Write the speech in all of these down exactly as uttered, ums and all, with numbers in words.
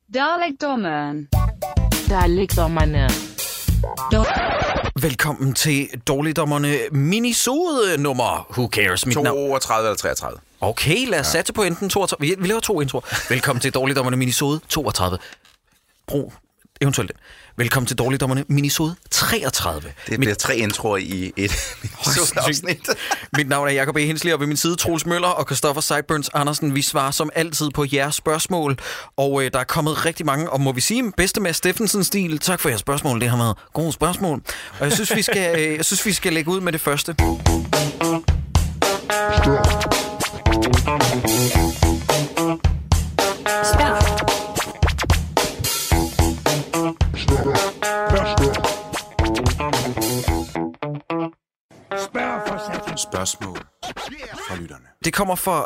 Dalekdommeren. Dalekdommerne. Velkommen til Dårligdommerne minisode nummer. Who cares? Mit navn. toogtredive eller treogtredive. Okay, lad os satse på enten toogtredive. Vi, vi laver to introer. Velkommen til Dårligdommerne minisode toogtredive. Brug eventuelt den. Velkommen til Dårligdommerne minisode treogtredive. Det bliver Mit... tre introer i et minisode-afsnit. Mit navn er Jacob E. Hensley, og ved min side Troels Møller og Christoffer Sideburns Andersen. Vi svarer som altid på jeres spørgsmål, og øh, der er kommet rigtig mange, og må vi sige, bedste med Steffensen-stil. Tak for jeres spørgsmål, det har været gode spørgsmål. Og jeg synes, vi skal, øh, jeg synes, vi skal lægge ud med det første. Spørgsmål fra lytterne. Det kommer fra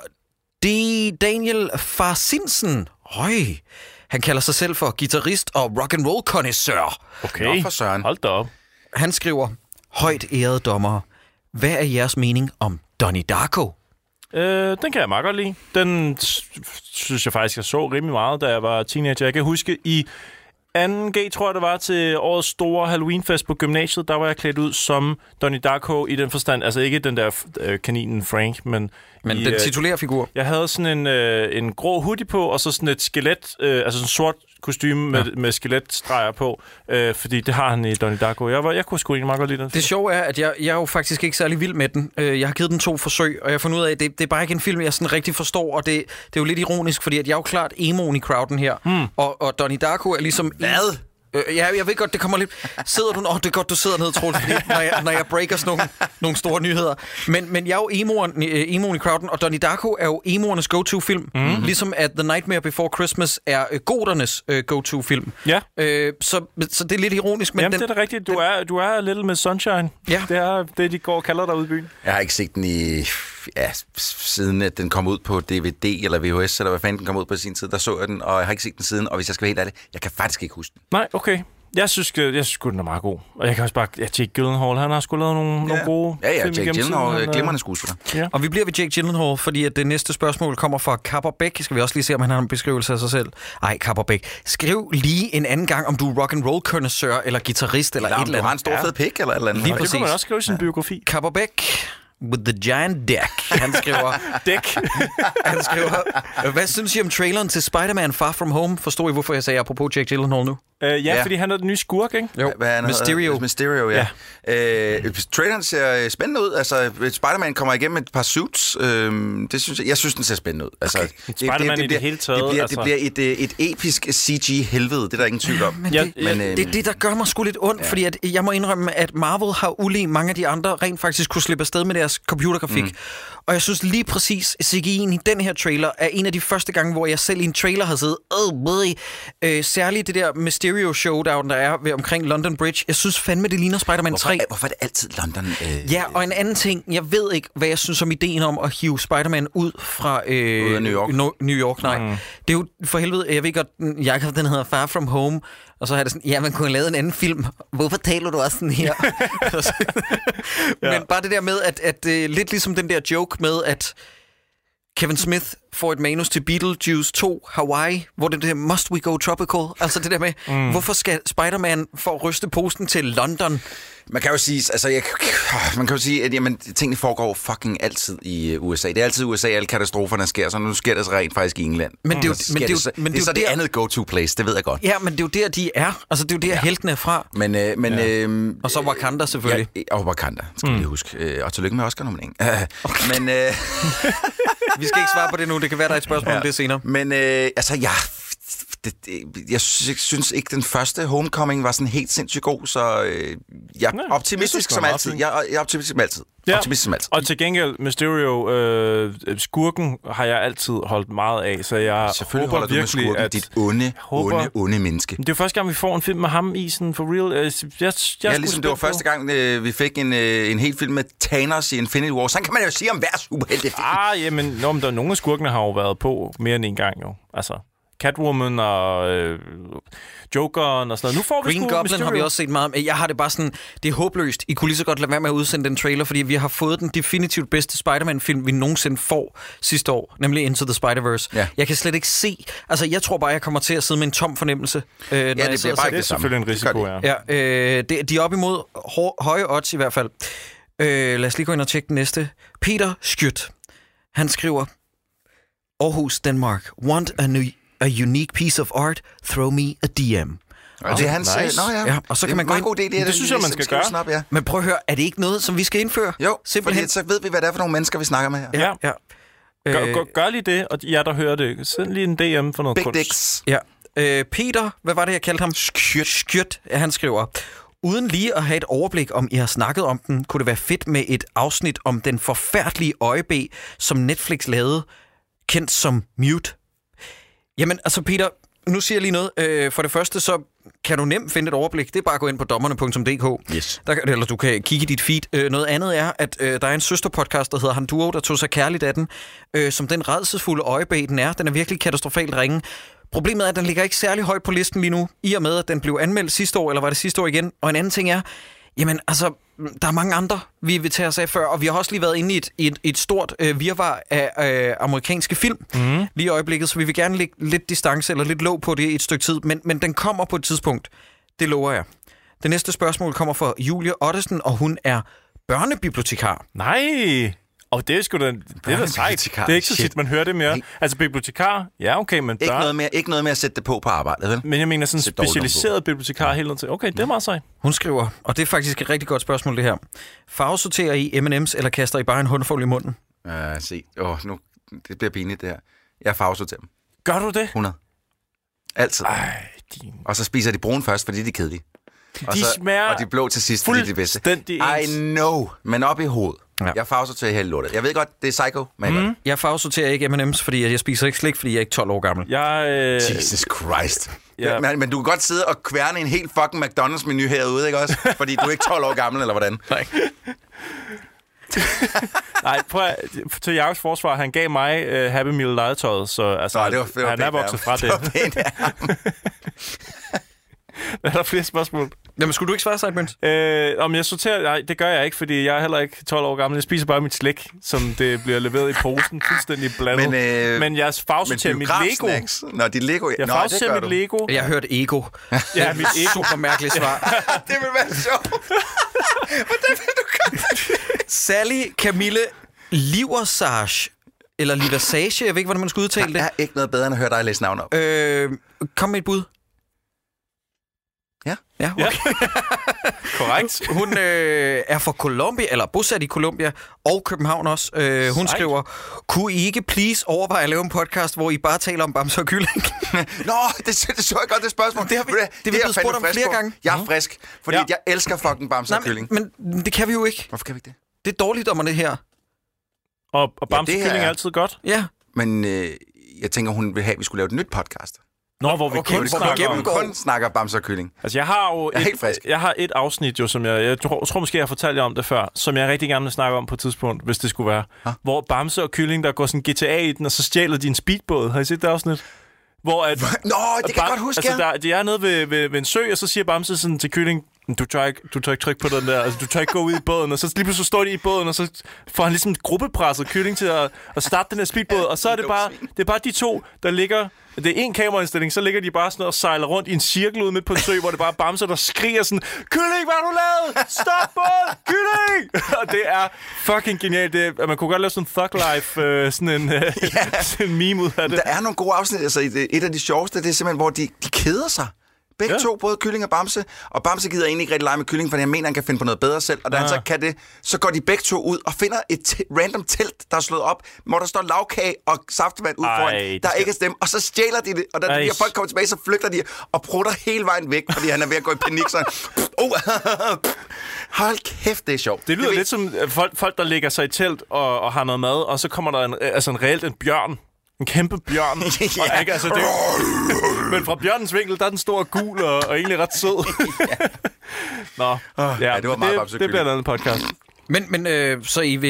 D. Daniel Farsinsen. Høj. Han kalder sig selv for guitarist og rock'n'roll connoisseur. Okay, Nå for søren. Hold da op. Han skriver, højt ærede dommere, hvad er jeres mening om Donnie Darko? Øh, den kan jeg meget godt lide. Den synes jeg faktisk, jeg så rimelig meget, da jeg var teenager. Jeg kan huske i anden G, tror jeg det var, til årets store Halloweenfest på gymnasiet, der var jeg klædt ud som Donnie Darko i den forstand. Altså ikke den der øh, kaninen Frank, men... Men i, den øh, titulære figur. Jeg havde sådan en, øh, en grå hoodie på, og så sådan et skelet, øh, altså sådan en sort kostume med, ja. med skeletstreger på, øh, fordi det har han i Donnie Darko. Jeg, var, jeg kunne sgu ikke meget godt lide den. Det sjove er, at jeg, jeg er jo faktisk ikke særlig vild med den. Jeg har givet den to forsøg, og jeg har fundet ud af, at det, det er bare ikke en film, jeg sådan rigtig forstår, og det, det er jo lidt ironisk, fordi at jeg er jo klart emoen i crowden her, hmm. og, og Donnie Darko er ligesom... Hvad? Øh, ja, jeg ved godt, det kommer lidt... Sidder du... Åh, oh, det er godt, du sidder ned, Troels, fordi når jeg, når jeg breaker sådan nogle, nogle store nyheder. Men, men jeg er jo emoen, emoen i crowden, og Donnie Darko er jo emoernes go-to-film. Mm. Ligesom at The Nightmare Before Christmas er øh, godernes øh, go-to-film. Ja. Øh, så, så det er lidt ironisk, men... Jamen, den, det er da rigtigt. Du er, du er Little Miss Sunshine. Ja. Det er det, de går og kalder dig ude i byen. Jeg har ikke set den i... Ja, siden at den kom ud på D V D eller V H S, eller hvad fanden den kom ud på sin tid, der så jeg den, og jeg har ikke set den siden, og hvis jeg skal være helt ærlig, jeg kan faktisk ikke huske den. Nej, okay. Jeg synes, jeg synes den er meget god. Og jeg kan også bare... Ja, Jake Gyllenhaal, han har sgu lavet nogle, ja. nogle gode ja, ja, film Jake igennem Gyllenhaal, tiden. glimrende skuespiller. Ja. Og vi bliver ved Jake Gyllenhaal, fordi at det næste spørgsmål kommer fra Kapperbæk. Skal vi også lige se, om han har en beskrivelse af sig selv? Ej, Kapperbæk. Skriv lige en anden gang, om du er rock'n'roll connoisseur eller guitarist eller, eller et eller andet. Du har en stor ja. fed pik eller et eller andet. Lige og præcis. det kunne man også skrive i sin biografi. Kapperbæk with the giant dick. Han skriver... Dick. Han skriver... Hvad synes I om traileren til Spider-Man Far From Home? Forstår I, hvorfor jeg sagde apropos Jake Gyllenhaal nu? Uh, ja, ja, fordi han er den nye skurk, ikke? Jo, Hvad Mysterio. Mysterio, ja. ja. Øh, traileren ser spændende ud. Altså, Spider-Man kommer igennem et par suits. Øh, det synes jeg, jeg synes, den ser spændende ud. Altså, okay. det, Spider-Man det, det, i det hele taget. Det bliver, altså. det bliver et, et, et episk C G-helvede. Det er der ingen tvivl om. Men ja, det, ja, men, øh, det, det, der gør mig sgu lidt ondt, ja. fordi at jeg må indrømme, at Marvel har ulig mange af de andre rent faktisk kunne slippe afsted med deres computergrafik. Mm. Og jeg synes lige præcis, C G I'en i den her trailer er en af de første gange, hvor jeg selv i en trailer har siddet, oh boy, øh, særligt det der Mysterio showdown, der er ved omkring London Bridge. Jeg synes fandme, det ligner Spider-Man tre. Hvorfor, hvorfor er det altid London? Øh, ja, og en anden ting, jeg ved ikke, hvad jeg synes om ideen om at hive Spider-Man ud fra øh, ud af New York. No, New York, nej. Mm. Det er jo for helvede, jeg ved godt, Jacob, den hedder Far From Home, og så har det sådan, ja, man kunne have lavet en anden film. Hvorfor taler du også sådan her? Men ja. bare det der med, at, at uh, lidt ligesom den der joke med, at Kevin Smith får et manus til Beetlejuice to Hawaii, hvor det der must we go tropical, altså det der med, mm. hvorfor skal Spider-Man få ryste posten til London? Man kan jo sige, altså jeg, man kan jo sige, at jamen, tingene foregår fucking altid i U S A. Det er altid U S A, alle katastroferne sker, så nu sker det så rent faktisk i England. Men det er jo, mm. men det er jo, det, men det er så det der, andet go-to place, det ved jeg godt. Ja, men det er jo der, de er. Altså det er jo der, ja. heltene er fra. Men, øh, men, ja. øh, og så Wakanda selvfølgelig. Ja, og Wakanda, skal mm. vi lige huske. Øh, og tillykke med Oscar-nomineringen. Okay. Men... Øh, vi skal ikke svare på det nu, det kan være, der er et spørgsmål ja. om det senere. Men øh, altså, ja... Det, det, jeg synes, synes ikke, den første Homecoming var sådan helt sindssygt god, så øh, jeg er optimistisk som altid. Jeg, jeg er optimistisk som altid. Ja. Optimistisk som altid. Og til gengæld, Mysterio, øh, skurken har jeg altid holdt meget af, så jeg Selvfølgelig håber holder virkelig, du med skurken, at... dit onde, håber, onde, onde menneske. Det er jo første gang, vi får en film med ham i sådan for real. Jeg, jeg, jeg ja, ligesom det var første gang, øh, vi fik en, øh, en hel film med Thanos i Infinity War. Sådan kan man jo sige om hver superheltefilm. Ah, jamen, nå, men der, nogle af skurkene har jo været på mere end en gang, jo. Altså... Catwoman og øh, Jokeren og sådan noget. Nu får vi Green sgu Goblin Mysterio. har vi også set meget om. Jeg har det bare sådan, det er håbløst. I kunne lige så godt lade være med at udsende den trailer, fordi vi har fået den definitivt bedste Spider-Man-film, vi nogensinde får sidste år, nemlig Into the Spider-Verse. Ja. Jeg kan slet ikke se, altså jeg tror bare, jeg kommer til at sidde med en tom fornemmelse. Øh, ja, det bliver bare ikke Det er det samme. selvfølgelig en risiko, ja. Ja, øh, det, de er op imod hår, høje odds i hvert fald. Øh, lad os lige gå ind og tjekke den næste. Peter Skjødt, han skriver, Aarhus, Denmark, want a, new, a unique piece of art, throw me a D M. Og det er hans... nice. Nå ja, Ja, og så det kan man er gå en ind- meget god idé. Det, Det synes jeg, man skal gøre. Op, ja. Men prøv at høre, er det ikke noget, som vi skal indføre? Jo, Simpelthen. fordi så ved vi, hvad det er for nogle mennesker, vi snakker med her. Ja. Ja. Gør, Øh, gør, gør lige det, og jer, der hører det, send lige en D M for noget Big kunst. dicks. Ja. Øh, Peter, hvad var det, jeg kaldte ham? Skjørt. Skjørt, ja, han skriver, uden lige at have et overblik, om I har snakket om den, kunne det være fedt med et afsnit om den forfærdelige øjeb, som Netflix lavede, kendt som Mute. Jamen, altså Peter, nu siger jeg lige noget. Øh, for det første, så kan du nemt finde et overblik. Det er bare at gå ind på dommerne punktum d k. Yes. Der, eller du kan kigge i dit feed. Øh, noget andet er, at øh, der er en søsterpodcast, der hedder Handuro, der tog sig kærligt af den. Øh, som den rædselsfulde øjebæ, den er. Den er virkelig katastrofalt ringe. Problemet er, at den ligger ikke særlig højt på listen lige nu, i og med, at den blev anmeldt sidste år, eller var det sidste år igen. Og en anden ting er, jamen altså, der er mange andre, vi vil tage os af før, og vi har også lige været inde i et, i et, et stort øh, virvar af øh, amerikanske film mm. lige i øjeblikket, så vi vil gerne lægge lidt distance eller lidt låg på det i et stykke tid, men, men den kommer på et tidspunkt. Det lover jeg. Det næste spørgsmål kommer fra Julie Ottesen, og hun er børnebibliotekar. Nej! Og det er sgu da, det er da sejt. Det er ikke så tit, man hører det mere. Nej. Altså bibliotekar, ja okay, men Ikke børn... noget, med, ikke noget med at sætte det på på arbejdet, vel? Men jeg mener sådan Sæt dog specialiseret bibliotekar hele tiden. Okay, det er meget sejt. Hun skriver, og det er faktisk et rigtig godt spørgsmål det her. Farvesorterer I M and M's, eller kaster I bare en håndfuld i munden? Uh, se, åh, nu, det bliver pinligt, det her. Jeg farvesorterer dem. Gør du det? hundrede. Altid. Ej, din... Og så spiser de brun først, fordi de er kedelige. Og, De så, smager og de blå til sidst, fordi de er de bedste. fuldstændig ens. I know, men op i hovedet. Ja. Ja. Jeg farvesorterer helt lortet. Jeg ved godt, det er psycho, men mm. Jeg farvesorterer ikke M and M's, fordi jeg spiser ikke slik, fordi jeg er ikke tolv år gammel. Jeg... Øh... Jesus Christ. Ja. Ja. Men, men du kan godt sidde og kværne en helt fucking McDonald's-menu herude, ikke også? Fordi du er ikke tolv år gammel, eller hvordan? Nej. Nej, prøv at, til Jacobs forsvar, han gav mig uh, Happy Meal legetøjet, så altså, Nå, det var, det var han er pænt af vokset ham. fra Det var det. pænt af ham. Er der flere spørgsmål? Jamen, skulle du ikke svare, Sideburns? Øh, om jeg sorterer... Nej, det gør jeg ikke, fordi jeg er heller ikke tolv år gammel. Jeg spiser bare mit slik, som det bliver leveret i posen, fuldstændig blandet. Men, øh, Men jeg farvesorterer mit Lego. Nå, dit Lego. Jeg Nå, farvesorterer mit du. Lego. Jeg har hørt ego. Ja, mit ego. Super mærkeligt svar. Det vil være sjovt. Hvordan vil du gøre det? Sally Camille Liversage, eller Liversage, jeg ved ikke, hvordan man skal udtale Der det. er ikke noget bedre, end at høre dig læse navn op. Øh, kom med et bud. Ja. Ja, okay. Korrekt. Hun øh, er fra Colombia, eller bosat i Colombia, og København også. Øh, hun Sejt. skriver, kunne I ikke please overveje at lave en podcast, hvor I bare taler om bamser og kylling? Nå, det, det så jeg godt, det spørgsmål. Det har vi- Ved du hvad? det er vi jeg blevet spurgt fandme om frisk flere på. gange. Jeg er frisk, fordi Ja. jeg elsker fucking bamser og kylling. men, men det kan vi jo ikke. Hvorfor kan vi ikke det? Det er dårligt om det her. Og, og bamsekylling det her er er- altid godt. Ja. Men øh, jeg tænker, hun vil have, at vi skulle lave et nyt podcast. Nå, hvor vi Okay, kun hvor vi snakker om... gennemgår- Kun snakker bamser og kylling. Altså, jeg har jo Jeg er et, helt frisk. jeg har et afsnit, jo, som jeg, jeg tror, tror måske, jeg har fortalt jer om det før, som jeg rigtig gerne vil snakke om på et tidspunkt, hvis det skulle være. Hå? Hvor Bamse og Kylling, der går sådan G T A i den, og så stjæler de en speedbåd. Har I set det afsnit? Hvor at, Nå, det kan jeg godt huske, altså, ja. der, de er nede ved, ved, ved en sø, og så siger Bamse sådan til Kylling, du tør ikke, du tør ikke trykke på den der, altså, du tør ikke gå ud i båden, og så lige pludselig står de i båden, og så får han ligesom gruppepresset Kylling til at, at starte den her speedbåd, og så er det bare, det er bare de to, der ligger, det er en kameraindstilling, så ligger de bare sådan og sejler rundt i en cirkel ude midt på en sø, hvor det bare er Bamse, der skriger sådan, Kylling, hvad har du lavet? Stop båden, Kylling! Og det er fucking genialt. Det er, man kunne godt lave sådan en thug life, øh, sådan en, øh, sådan en meme ud af det. Der er nogle gode afsnit. Altså, et af de sjoveste, det er simpelthen, hvor de, de keder sig. Begge Ja. ja. to, både Kylling og Bamse. Og Bamse gider egentlig ikke rigtig lege med Kylling, fordi han mener, han kan finde på noget bedre selv. Og da Ah. han så kan det, så går de begge to ud og finder et t- random telt, der er slået op, hvor der står lavkage og saftevand ud Ej, foran. det Der er skal- ikke dem. Og så stjæler de det. Og da Ej. de her folk kommer tilbage, så flygter de og prutter hele vejen væk, fordi han er ved at gå i panik. Så oh, hold kæft, det er sjovt. Det lyder ved- lidt som øh, folk, folk, der ligger sig i telt og, og har noget mad, og så kommer der en, øh, altså en reelt en bjørn. En kæmpe bjørn. Ja. Og, ikke, altså, det, men fra bjørnens vinkel, der er den stor og gul og, og egentlig ret sød. Nå, ja, ja, det var meget det, Bamse og det bliver Kylling. en anden podcast. Men, men øh, så I vil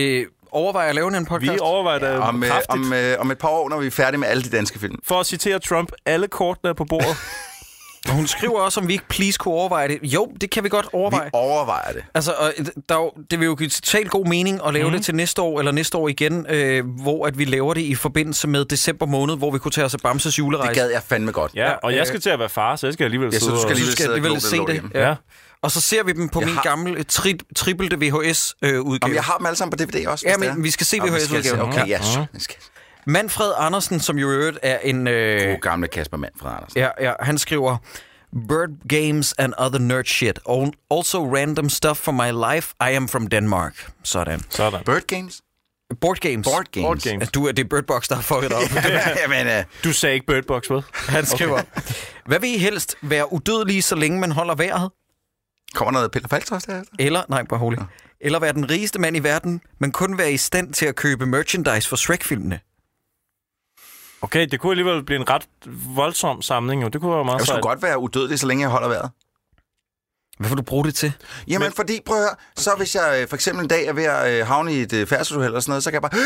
overvejer at lave en podcast? Vi overvejer det Ja, om, øh, kraftigt. om, øh, om et par år, når vi er færdige med alle de danske film. For at citere Trump, alle kortene er på bordet. Og hun skriver også, om vi ikke please kunne overveje det. Jo, det kan vi godt overveje. Vi overvejer det. Altså, og der er jo, det vil jo give totalt god mening at lave mm. det til næste år, eller næste år igen, øh, hvor at vi laver det i forbindelse med december måned, hvor vi kunne tage os af Bamses julerejse. Det gad jeg fandme godt. Ja, og jeg skal til at være far, så jeg skal alligevel Jeg sidde synes, du skal og... alligevel Du skal sidde og alligevel glo se det det. hjemme. Ja. Ja. Og så ser vi dem på Jeg min har- gamle tri- trippelte V H S-udgave. Om jeg har dem alle sammen på D V D også, Ja, hvis det er. men vi skal se Nå, vi skal V H S-udgaven. se. Okay, ja. Ja. Vi skal. Manfred Andersen, som jo i øvrigt er en... Øh, God gamle Kasper Manfred Andersen. ja, ja, han skriver... Bird games and other nerd shit. Also random stuff for my life. I am from Denmark. Sådan. Sådan. Bird Games? Board games. Board Games. Board games. Du er det er Birdbox, der har fucket op. Jamen, uh, Du sagde ikke Bird Box, vel? Han skriver, okay. Hvad vil I helst? Være udødelige, så længe man holder vejret? kommer noget Peter Falktoft derefter? Eller, nej, bare roligt. Eller være den rigeste mand i verden, men kun være i stand til at købe merchandise for Shrek-filmene? Okay, det kunne alligevel blive en ret voldsom samling, jo. Det kunne være meget Jeg skulle sejt. godt være udødelig, så længe jeg holder vejret. Hvad vil du bruge det til? Jamen, Men... fordi, prøv at høre, så hvis jeg øh, for eksempel en dag er ved at øh, havne i et øh, færdselsuheld eller sådan noget, så kan jeg bare...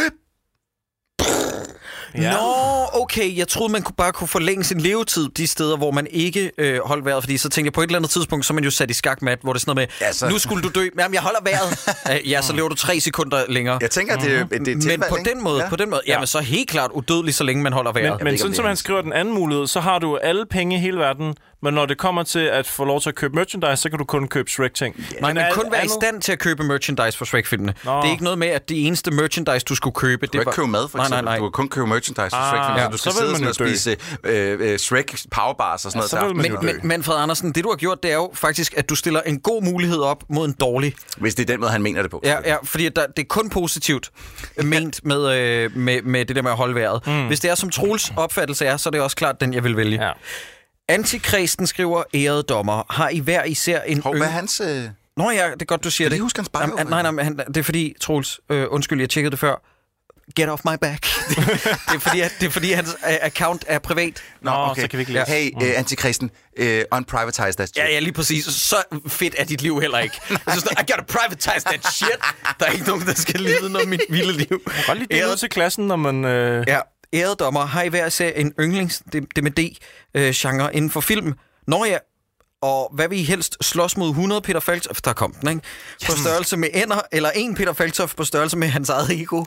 Ja. Nå, okay. Jeg troede, man kunne bare kunne forlænge sin levetid de steder, hvor man ikke øh, holdt vejret. Fordi så tænkte jeg, på et eller andet tidspunkt, så er man jo sat i skakmat, hvor det er sådan noget med, Ja, så- nu skulle du dø. Jamen, jeg holder vejret. øh, ja, så lever du tre sekunder længere. Jeg tænker, det, mm-hmm. det er et Men tilvalg, på ikke? den måde, Ja. ja. på den måde, jamen så helt klart udødelig, så længe man holder vejret. Men, men ikke, om sådan det som er han en- skriver den anden mulighed, så har du alle penge i hele verden, men når det kommer til at få lov til at købe merchandise, så kan du kun købe Shrek-ting. Nej, men kun være i andet- stand til at købe merchandise for Shrek-filmene. Nå. Det er ikke noget med, at det eneste merchandise, du skulle købe, Du det kan var... ikke købe mad, for nej, eksempel. nej, nej. Du kan kun købe merchandise for Ah, Shrek-film, ja, så du skal så vil sidde man sådan og jo spise øh, øh, Shrek powerbars og sådan noget. så til vil man aftensmad. jo Men, men Manfred Andersen, det du har gjort, det er jo faktisk, at du stiller en god mulighed op mod en dårlig. Hvis det er den måde, han mener det på. Ja, ja, fordi der, det er kun positivt ment med, øh, med, med det der med at holde vejret. Mm. Hvis det er, som Troels opfattelse er, så er det også klart den, jeg vil vælge. Ja. Antikristen skriver, ærede dommer, har I hver især en Hov, yng- hvad er hans... Øh... Nå ja, det er godt, du siger Jeg det. lige huske hans bio, Jamen, nej, nej, men han, det er fordi, Troels, øh, undskyld, jeg tjekkede det før. Get off my back. det, det, er fordi, at, det er fordi, hans øh, account er privat. Nå, Nå, okay. så kan vi ikke læse. Hey, uh, antikristen, uh, unprivatize that shit. Ja, ja, lige præcis. Så fedt er dit liv heller ikke. Jeg synes, I gotta privatize that shit. Der er ikke nogen, der skal lide noget af mit vilde liv. Godt lige det ud til klassen, når man... Øh... Ja, ærede dommer, har I hver især en yndlings, det, det med D-genre inden for film? Nå ja, og hvad vil I helst slås mod hundrede Peter Falktoft, der kom den, ikke? På størrelse med ender, eller en Peter Falktoft på størrelse med hans eget ego?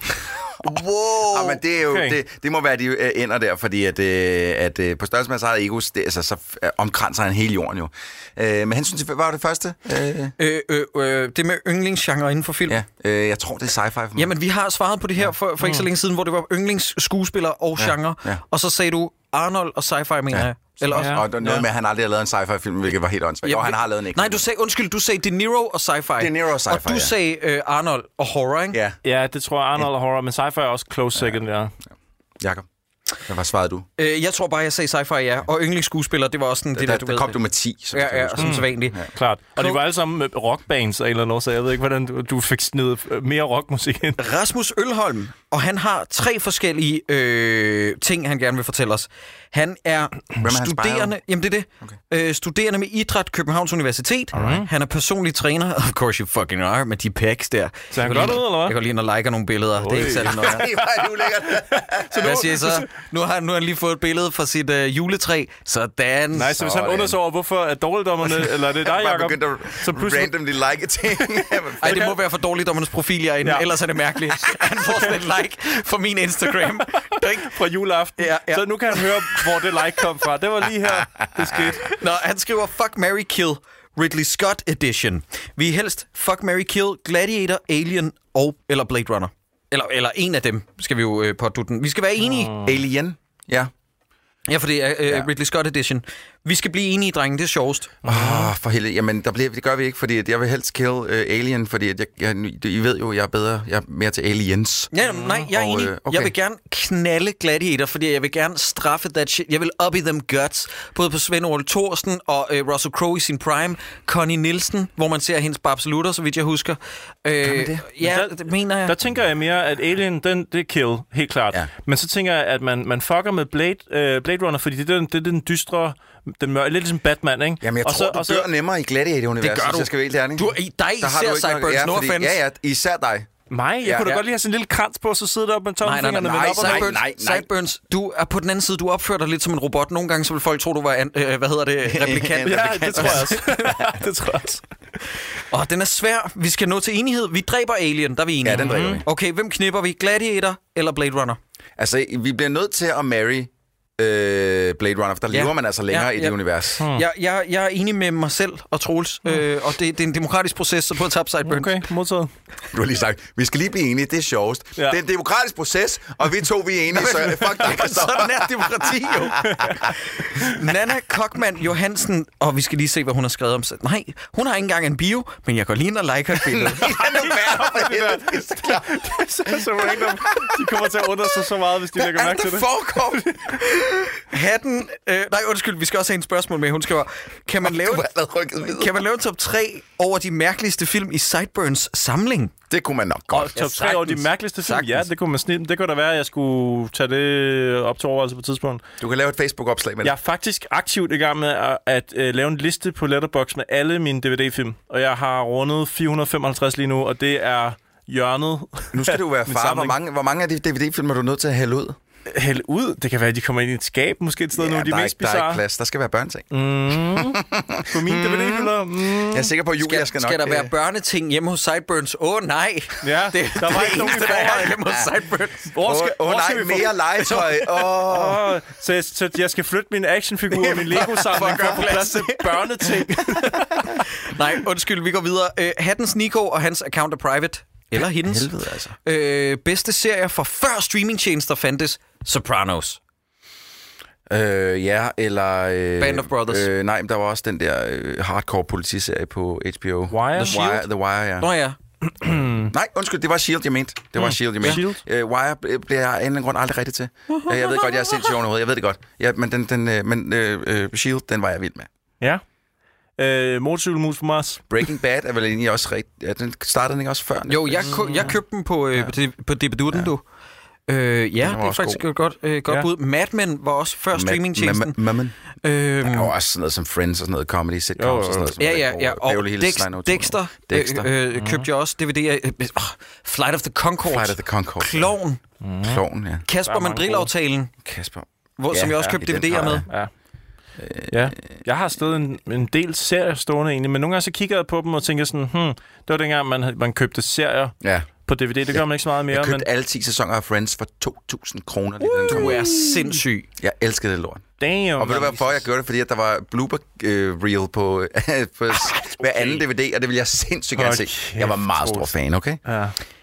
Wow! Ja, men det, er jo, Okay. det, det må være de øh, ender der, fordi at, øh, at øh, på størrelse med sig eget ego, det, altså, så øh, omkranser han hele jorden jo. Øh, men hensyn til, hvad var det første? Øh, Øh, øh, øh, det med yndlingsgenre inden for film. ja, øh, jeg tror, det er sci-fi for mig. Jamen, vi har svaret på det her for, for ikke så længe siden, hvor det var yndlingsskuespiller og genre. ja. Og så sagde du Arnold og sci-fi, mener Ja. jeg. Eller også, Ja. Og der er noget Ja. med, at han aldrig har lavet en sci-fi-film, hvilket var helt åndssvagt. Jo, han har lavet en ikke. Nej, du sagde, undskyld, du sagde De Niro og sci-fi. De Niro og sci-fi, Og du ja. sagde øh, Arnold og horror, ikke? Ja, Ja, det tror jeg, Arnold og horror, men sci-fi er også close second, ja. Jakob. Hvad var svaret du? Øh, jeg tror bare, jeg sagde sci-fi, ja. Og yndlingsskuespiller, det var også sådan det der, der, du der ved. kom du med ti. Så Ja, ja, som så vanligt. Ja. Klart. Og de var alle sammen med rockbands af en eller anden årsag. Jeg ved ikke, hvordan du, du fik snedet øh, mere rockmusik ind. Rasmus Ølholm, og han har tre forskellige øh, ting, han gerne vil fortælle os. Han er hans studerende, bio? jamen det er det, okay. øh, studerende med idræt, Københavns Universitet. Alright. Han er personlig træner, of course you fucking are, med de pecs der. Ser han Jeg går godt lige- ud, eller hvad? Jeg går lige ind og liker nogle billeder, det er ikke særlig noget. Nej, hvor er det ulækkert. Hvad siger I så? Nu har, nu har han lige fået et billede fra sit øh, juletræ. Sådan. Nej, så hvis han Sådan. undersøger, hvorfor er dårligdommerne, eller er det dig, Jeg bare Jacob? begyndt Så at pludselig... randomly like ting. Ej, det må være for dårligdommernes profil, jeg er inde. Ja. Ja. Ellers er det mærkeligt. Han får sådan et like fra min Instagram. Ikke? fra juleaften. Ja, ja. Så nu kan han høre, hvor det like kom fra. Det var lige her, det skete. Nå, han skriver Fuck, Marry, Kill Ridley Scott Edition. Vi er helst Fuck, Marry, Kill Gladiator, Alien og eller Blade Runner. Eller, eller en af dem skal vi jo øh, pådutte den. Vi skal være enige. Mm. Alien. Ja. Ja, for det er øh, Ja. Ridley Scott Edition. Vi skal blive enige, drenge. Det er sjovest. Åh, oh, for helvede. Jamen, der bliver, det gør vi ikke, fordi at jeg vil helst kill uh, Alien, fordi at jeg, jeg, I ved jo, jeg er bedre, jeg er mere til Aliens. Ja, nej, jeg er Og, enig. øh, okay. Jeg vil gerne knalde Gladiator, fordi jeg vil gerne straffe that shit. Jeg vil up i them guts. Både på Svend Ole Thorsten og øh, Russell Crowe i sin prime. Connie Nielsen, hvor man ser hendes babslutter, så vidt jeg husker. Øh, det? Ja, Der- det mener jeg. Der tænker jeg mere, at Alien, den, det er kill, helt klart. Ja. Men så tænker jeg, at man, man fucker med Blade, øh, Blade Runner, fordi det er den, det er den dystre, den mørke, lidt ligesom Batman, ikke? Jamen, jeg og tror, så, du og så, dør nemmere i Gladiator-universet, Det gør du. hvis jeg skal være helt ærlig. Du, dig Der har især du ikke nok- Cyburns, ja, no fordi, offense. ja, ja, især dig. Mig? Jeg Ja, kunne da ja. godt lige have sådan en lille krans på, så sidder der op med tommelfingrene. nej, nej, men op og nej, ned. nej, nej. Sideburns, du er på den anden side, du opfører dig lidt som en robot. Nogle gange så vil folk tro, du var, an, øh, hvad hedder det, replikant. Ja, det tror jeg også. det tror jeg også. Og den er svær. Vi skal nå til enighed. Vi dræber Alien, der er vi enige. Ja, den dræber vi. Okay, hvem knipper vi? Gladiator eller Blade Runner? Altså, vi bliver nødt til at marry øh, Blade Runner, for der Ja. lever man altså længere Ja, i det ja. univers. Hmm. Jeg, jeg, jeg er enig med mig selv og Troels, øh, og det, det er en demokratisk proces, så på at tabe Sideburns. Okay, modtaget. Du har lige sagt, vi skal lige blive enige, det er sjovest. Ja. Det er en demokratisk proces, og vi to vi er enige, så fuck dig, Christoffer. Sådan er demokrati jo. Nana Kochmann Johansen, og vi skal lige se, hvad hun har skrevet om sig. Nej, hun har ikke engang en bio, men jeg går lige ind og liker et billede. Han er værd for helvede. Det er klart. så, så random. De kommer til at undre sig så meget, hvis de lægger mærke til det. foregår? Hatten... Øh, nej, undskyld, vi skal også have en spørgsmål med. Hun skriver, kan man lave, Du har allerede rykket videre. kan man lave en top tre over de mærkeligste film i Sideburns samling? Det kunne man nok Og godt. top tre over de sagtens. mærkeligste film. Sagtens. Ja, det kunne man snit. Det kunne da være, at jeg skulle tage det op til overvejelse på et tidspunkt. Du kan lave et Facebook-opslag med det. Jeg er faktisk aktivt i gang med at, at uh, lave en liste på Letterboxd med alle mine D V D-film. Og jeg har rundet fire hundrede femoghalvtreds lige nu, og det er hjørnet. Nu skal du være Min far. Hvor samling. mange, hvor mange af de D V D-film er du nødt til at hælde ud? Hælde ud. Det kan være, at de kommer ind i et skab, måske et sted, Ja, nogle af de der, er mest ikke, der er ikke bizarre. plads. Der skal være børneting. Mm. På mine D V D-hylder. Mm. Jeg er sikker på, at Julia Skal, skal, skal nok... der være øh, børneting hjemme hos Sideburns? Åh, oh, nej. Ja, Det, der var det ikke nogen i eneste, der er forvejen. hjemme hos Sideburns. Hvor skal, Åh, oh, hvor skal nej, vi få- mere legetøj. Åh. Åh, så, jeg, så jeg skal flytte min actionfigur og min Lego-samling for at få plads til børneting. Nej, undskyld, vi går videre. Uh, Hattens Nico og hans account er private. Eller hendes. Helvede, altså. Øh, bedste serier for før streamingtjenester fandtes. Sopranos. Øh, ja, eller... Øh, Band of Brothers. Øh, nej, men der var også den der øh, hardcore politiserie på H B O. Wire? The Wire, The Wire, ja. Nå ja. Nej, undskyld, det var S H I E L D, jeg mente. Det var Mm. S H I E L D, jeg mente. Shield. Øh, Wire øh, bliver jeg af en eller anden grund aldrig rigtig til. Øh, jeg ved godt, jeg er sindssygt overhovedet. Jeg ved det godt. Ja, men den, den, øh, men, øh, øh, S H I E L D, den var jeg vild med. Ja. Øh, Motorcykelmus på Mars. Breaking Bad er vel egentlig også rigtig... Ja, den startede den ikke også før? Jo, jeg, kø- jeg købte dem på, øh, ja. på Dibbedutten, ja. du. Øh, ja, var det er også faktisk god. et godt, øh, godt Ja. ja. bud. Mad Men var også før streamingtjenesten. Mammen. Øhm, Der var også sådan noget som Friends og sådan noget comedy sitcoms Jo, jo, jo. og sådan noget. som ja, var ja, rigtig ja. god. Og Beverly Hills Dex- nine oh two. Dexter, Dexter. Øh, øh, købte jeg også D V D'er. Øh, oh, Flight of the Conchords. Flight of the Conchords. Klovn. Kloven, ja. Kasper Der er mange Mandrill-aftalen, Kasper. hvor, Ja, som jeg også ja, købte den D V D'er har med. jeg. Ja. Ja, jeg har stadig en, en del serier stående egentlig, men nogle gange så kigger jeg på dem og tænker sådan, hmm, det var dengang, man, man købte serier Ja. på D V D. Det gør man ikke så meget mere. Jeg købte Men alle ti sæsoner af Friends for to tusind kroner. lige da den kom Du ud. er sindssyg. Jeg elskede det lort. damn. Og ved du hvad, for jeg gjorde det? Fordi at der var blooper øh, reel på, på hver anden D V D, og det ville jeg sindssygt gerne se. Okay, Jeg var meget stor Troels. fan, okay? Ja.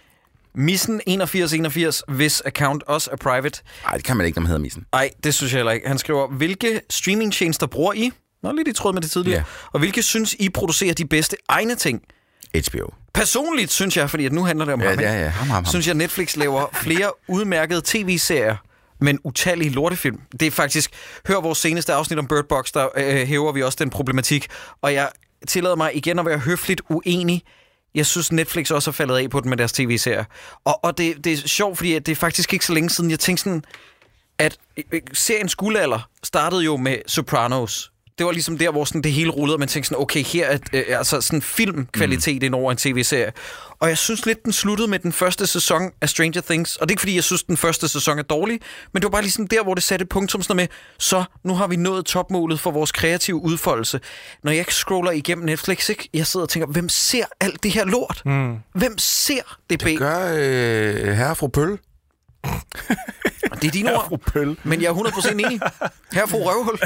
Missen enogfirs enogfirs, hvis account også er private. Nej, det kan man ikke, når man hedder Missen. Nej, det synes jeg heller ikke. Han skriver, hvilke streamingtjenester bruger I? Nå, lidt i tråd med det tidligere. Ja. Og hvilke synes I producerer de bedste egne ting? H B O. Personligt synes jeg, fordi at nu handler det om Ja, ham, ja, ikke? ja. Ham, ham, ham. Synes jeg, Netflix laver flere udmærkede tv-serier, men utallige lortefilm. Det er faktisk... Hør vores seneste afsnit om Bird Box, der øh, hæver vi også den problematik. Og jeg tillader mig igen at være høfligt uenig. Jeg synes, Netflix også har faldet af på den med deres tv-serier. Og, og det, det er sjovt, fordi at det er faktisk ikke så længe siden, jeg tænkte sådan, at øh, seriens guldalder startede jo med Sopranos. Det var ligesom der, hvor sådan det hele rullede, og man tænkte sådan, okay, her er øh, altså sådan filmkvalitet mm. ind over en tv-serie. Og jeg synes lidt, den sluttede med den første sæson af Stranger Things. Og det er ikke, fordi jeg synes, den første sæson er dårlig, men det var bare ligesom der, hvor det satte et punktum sådan med, så nu har vi nået topmålet for vores kreative udfoldelse. Når jeg scroller igennem Netflix, ikke, jeg sidder og tænker, hvem ser alt det her lort? Mm. Hvem ser det, B? Det gør øh, herre og fru Pølle. Det er dine ord. Pøl. Men jeg er hundrede procent enig. Her får røvhul.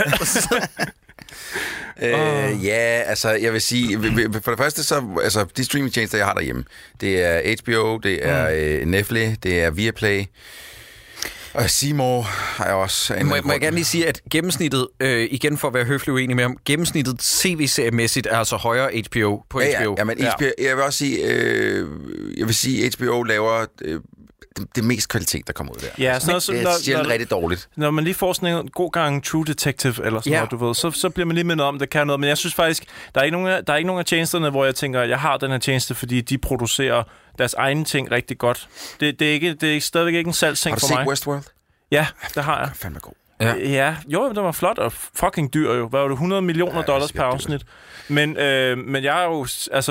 Øh, ja, altså, jeg vil sige, for det første, så, altså, de streamingtjenester, jeg har derhjemme, det er H B O, det er øh, Netflix, det er Viaplay, og C More har jeg også. Må, jeg- må jeg gerne lige sige, at gennemsnittet, øh, igen for at være høflig uenig med ham, gennemsnittet tv-seriemæssigt er altså højere H B O på Ja, H B O. ja, ja, men H B O, jeg vil også sige, øh, jeg vil sige, H B O laver øh, det, det mest kvalitet, der kommer ud der. Ja, sådan noget, som, Det når, er sjældent når, rigtig dårligt. når man lige får sådan en god gang True Detective, eller sådan Ja. noget, du ved, så, så bliver man lige mindet om, det kan noget. Men jeg synes faktisk, der er ikke nogen af, der er ikke nogen af tjenesterne, hvor jeg tænker, jeg har den her tjeneste, fordi de producerer deres egne ting rigtig godt. Det, det, er, ikke, det er stadigvæk ikke en salgsting Har du for mig. set Westworld? Ja, det har jeg. Det er fandme god. Ja. Ja, jo, det var flot og fucking dyr jo. Hvad var det, hundrede millioner Ja, dollars det per er dyrt. afsnit? Men, øh, men jeg er jo, altså,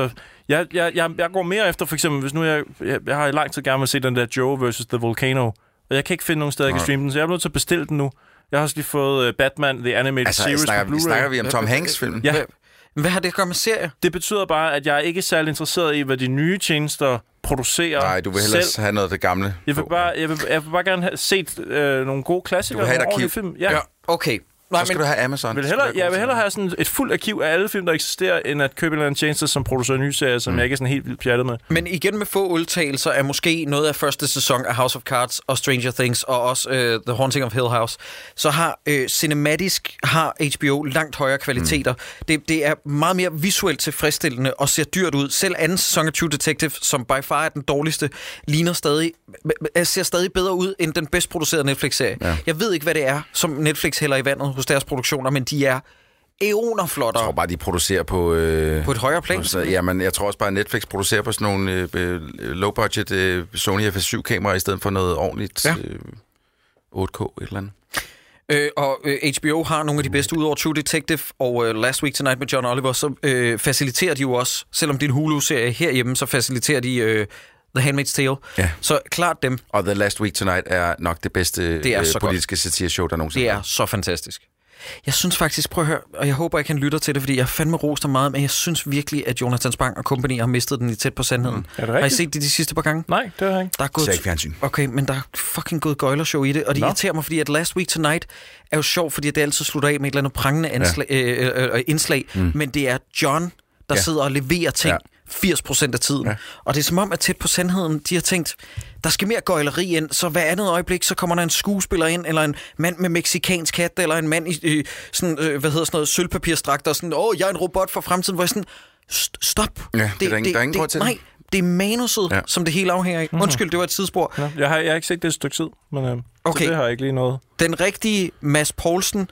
Jeg, jeg, jeg, jeg går mere efter, for eksempel, hvis nu jeg, jeg, jeg har i lang tid gerne vil se den der Joe versus The Volcano, og jeg kan ikke finde nogen steder, jeg kan streame den, så jeg er nødt til at bestille den nu. Jeg har også lige fået uh, Batman, The Animated Altså, Series snakker, på vi, Blu-ray. snakker vi om Tom Hanks-filmen? Ja. Hvad, hvad har det at gøre med serier? Det betyder bare, at jeg er ikke særlig interesseret i, hvad de nye tjenester producerer. Nej, du vil hellere selv. have noget af det gamle. Jeg vil bare, jeg vil, jeg vil bare gerne have set øh, nogle gode klassikere. Du vil have et nogle arkiv. ordentlige film. Ja. Ja, okay. Nej, så skal men, du have Amazon. Vil hellere, jeg vil hellere have sådan et fuldt arkiv af alle film, der eksisterer, end at købe en eller anden tjeneste, som producerer nye serier, som mm. jeg ikke er sådan helt vildt pjattet med. Men igen med få udtalelser er måske noget af første sæson af House of Cards og Stranger Things og også uh, The Haunting of Hill House, så har uh, cinematisk har H B O langt højere kvaliteter. Mm. Det, det er meget mere visuelt tilfredsstillende og ser dyrt ud. Selv anden sæson af True Detective, som by far er den dårligste, ligner stadig, ser stadig bedre ud end den bedst producerede Netflix-serie. Ja. Jeg ved ikke, hvad det er, som Netflix hælder i vandet hos deres produktioner, men de er æoner flottere. Jeg tror bare, de producerer på... Øh, på et højere plan? På, ja, men jeg tror også bare, at Netflix producerer på sådan nogle øh, low-budget øh, Sony F S syv kameraer i stedet for noget ordentligt ja. øh, otte K et eller andet. Øh, og øh, H B O har nogle af de bedste, udover True Detective og øh, Last Week Tonight med John Oliver, så øh, faciliterer de jo også, selvom det er en Hulu-serie herhjemme, så faciliterer de... Øh, The Handmaid's Tale. Ja. Så klart dem. Og The Last Week Tonight er nok det bedste det øh, politiske satireshow, der nogensinde Det er så fantastisk. Jeg synes faktisk, prøv at høre, og jeg håber, jeg kan lytte til det, fordi jeg fandme roster meget, men jeg synes virkelig, at Jonathan Spang og company har mistet den i Tæt på Sandheden. Mm. Har I set det de sidste par gange? Nej, det har jeg ikke. Der er gået... Jeg ikke fjernsyn. Okay, men der er fucking gået gøjlershow i det, og det no. irriterer mig, fordi at Last Week Tonight er jo sjovt, fordi det altid slutter af med et eller andet prangende anslag, ja. øh, øh, øh, indslag, mm. men det er John, der ja. sidder og leverer ting. Ja. firs procent af tiden. Ja. Og det er som om, at Tæt på Sandheden, de har tænkt, der skal mere gøjleri ind, så hver andet øjeblik, så kommer der en skuespiller ind, eller en mand med mexikansk hat, eller en mand i øh, sådan, øh, hvad hedder sådan noget, sølvpapirstrakt, og sådan, åh, jeg er en robot for fremtiden, hvor jeg sådan, stop. Ja, det, det er der ingen, der er ingen grund til. Nej, det er manuset, ja. som det hele afhænger af. Undskyld, det var et tidsspor. Ja, jeg, har, jeg har ikke set det et stykke tid, men øh, okay. det har jeg ikke lige noget. Den rigtige Mads Poulsen,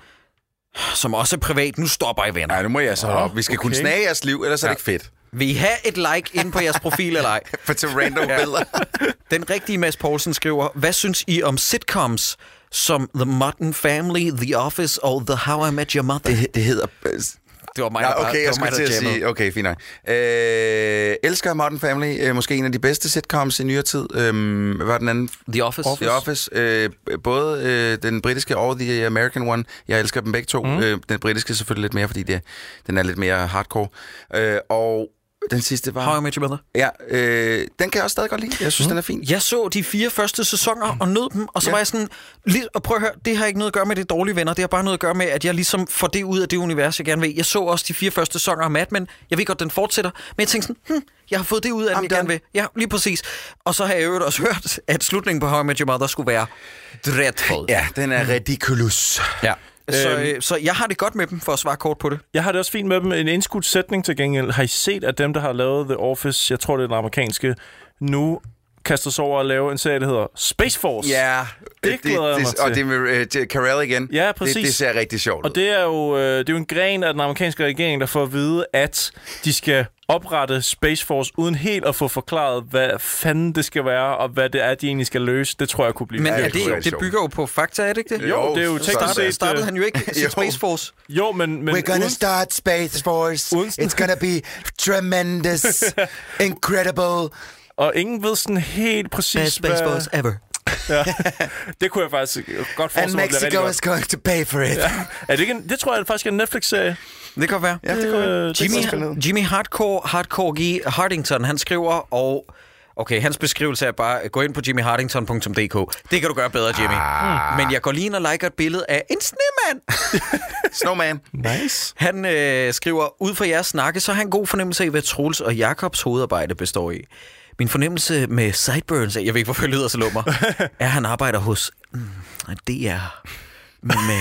som også er privat, nu stopper I venner. Nej, nu må jeg så op. Vi skal okay. kunne snage jeres liv, ellers ja. er det ikke fedt. Vil I have et like inde på jeres profil eller ej? For til random ja. billeder. Den rigtige Mads Poulsen skriver, hvad synes I om sitcoms som The Modern Family, The Office og The How I Met Your Mother? Det, det hedder... Det var mig, ja, der okay, bare, jeg skulle til at sige... Okay, fint nok. Øh, elsker Modern Family. Øh, måske en af de bedste sitcoms i nyere tid. Øh, hvad var den anden? The Office. The Office. Øh, både øh, den britiske og The American one. Jeg elsker dem begge to. Mm. Øh, den britiske selvfølgelig lidt mere, fordi det, den er lidt mere hardcore. Øh, og den sidste var... How I Met Your Mother. Ja, øh, den kan jeg også stadig godt lide. Jeg synes, mm. den er fin. Jeg så de fire første sæsoner og nød dem, og så ja. var jeg sådan... Lige, og prøv at høre, det har ikke noget at gøre med det dårlige venner. Det har bare noget at gøre med, at jeg ligesom får det ud af det univers, jeg gerne vil. Jeg så også de fire første sæsoner af Mad Men. Jeg ved godt, den fortsætter. Men jeg tænkte sådan, hm, jeg har fået det ud af den, jeg gerne vil. Ja, lige præcis. Og så har jeg jo også hørt, at slutningen på How I Met Your Mother skulle være dreadful. Ja, den er ridiculous. Ja. Så, øhm, så jeg har det godt med dem, for at svare kort på det. Jeg har det også fint med dem. En indskudt sætning til gengæld. Har I set, at dem, der har lavet The Office, jeg tror, det er den amerikanske, nu kaster sig over at lave en serie, der hedder Space Force? Ja, det glæder det, jeg mig det, til. Og det er med uh, Carell igen. Ja, præcis. Det, det ser rigtig sjovt ud. Og det er, jo, uh, det er jo en gren af den amerikanske regering, der får at vide, at de skal oprette Space Force, uden helt at få forklaret, hvad fanden det skal være, og hvad det er, de egentlig skal løse. Det tror jeg kunne blive... Men ja, er det, det bygger jo på fakta, er det ikke det? Jo, det er jo teknisk set... Startede han jo ikke sit Space Force? Jo, men... men We're gonna uden... start Space Force. It's gonna be tremendous, incredible... Og ingen ved sådan helt præcis, Best Space hvad... Force ever. Ja, det kunne jeg faktisk godt forestille mig. And Mexico is going to pay for it. Ja. Er det, ikke en, det tror jeg faktisk er en Netflix-serie. Det kan være. Ja, det kan være. Jimmy, Jimmy Hardcore, Hardcore G. Hardington, han skriver, og... Okay, hans beskrivelse er bare, gå ind på jimmy hardington punktum d k. Det kan du gøre bedre, Jimmy. Ah. Men jeg går lige ind og liker et billede af en snemand. Snowman. Nice. Han øh, skriver, ud fra jeres snakke, så har han god fornemmelse af, hvad Troels og Jakobs hovedarbejde består i. Min fornemmelse med Sideburns, jeg ved ikke, hvorfor jeg lyder så lummer, er, at han arbejder hos mm, D R. Men med...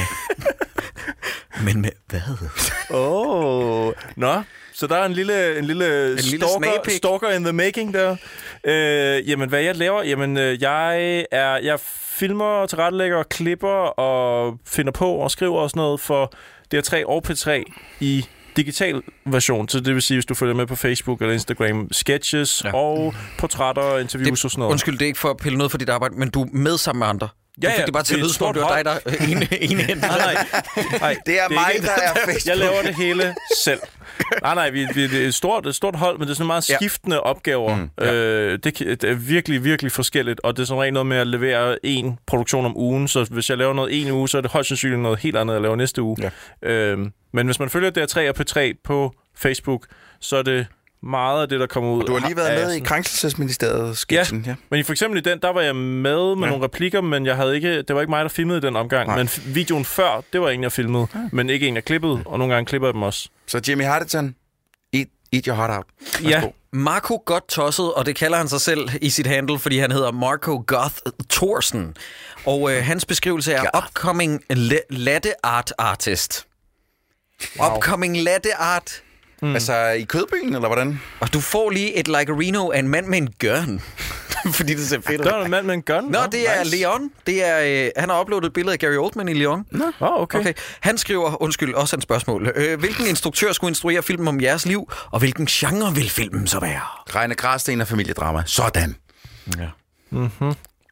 men med hvad? Åh, oh. Nå. Så der er en lille, en lille, en stalker, lille stalker in the making der. Øh, jamen, hvad jeg laver? Jamen, jeg er... Jeg filmer, tilrettelægger, klipper og finder på og skriver og sådan noget for D R tre og P tre i digital version. Så det vil sige, hvis du følger med på Facebook eller Instagram, sketches ja. og portrætter og interviews det, og sådan noget. Undskyld, det er ikke for at pille noget for dit arbejde, men du er med sammen med andre. Ja, ja, det er bare til at lyde, som det var dig, der ene, ene hænd. Nej, nej. nej. Det er det mig, ikke, der er Facebook. Jeg laver det hele selv. Nej, nej, vi, vi, det er et stort, et stort hold, men det er sådan meget skiftende ja. opgaver. Mm, ja. øh, det, det er virkelig, virkelig forskelligt, og det er som regel noget med at levere en produktion om ugen, så hvis jeg laver noget en uge, så er det højst sandsynligt noget helt andet, at lave næste uge. Ja. Øh, men hvis man følger D R tre og P tre på Facebook, så er det meget af det, der kommer ud. Og du har lige været med sådan... i Krænkelsesministeriet sketchen, ja. ja. Men for eksempel i den, der var jeg med med ja. nogle replikker, men jeg havde ikke, det var ikke mig, der filmede i den omgang. Nej. Men videoen før, det var en, jeg filmede, ja. men ikke en, jeg klippede, og nogle gange klipper jeg dem også. Så Jimmy Harditon, eat, eat your heart out. Ja. Marco Godt Tosset, og det kalder han sig selv i sit handle, fordi han hedder Marco Goth Thorsen. Og øh, hans beskrivelse er God. Upcoming la- latte art artist. Wow. Upcoming latte art. Mm. Altså i Kødbyen, eller hvordan? Og du får lige et like Reno af en mand med en gun. Fordi det ser fedt ud. Der er en mand med en gun? Nå, det er nice. Leon. Det er, øh, han har uploadet et billede af Gary Oldman i Leon. Nå, oh, okay. okay. Han skriver, undskyld, også et spørgsmål. Øh, hvilken instruktør skulle instruere filmen om jeres liv, og hvilken genre vil filmen så være? Reine Græsten og familiedrama. Sådan. Ja. Mhm.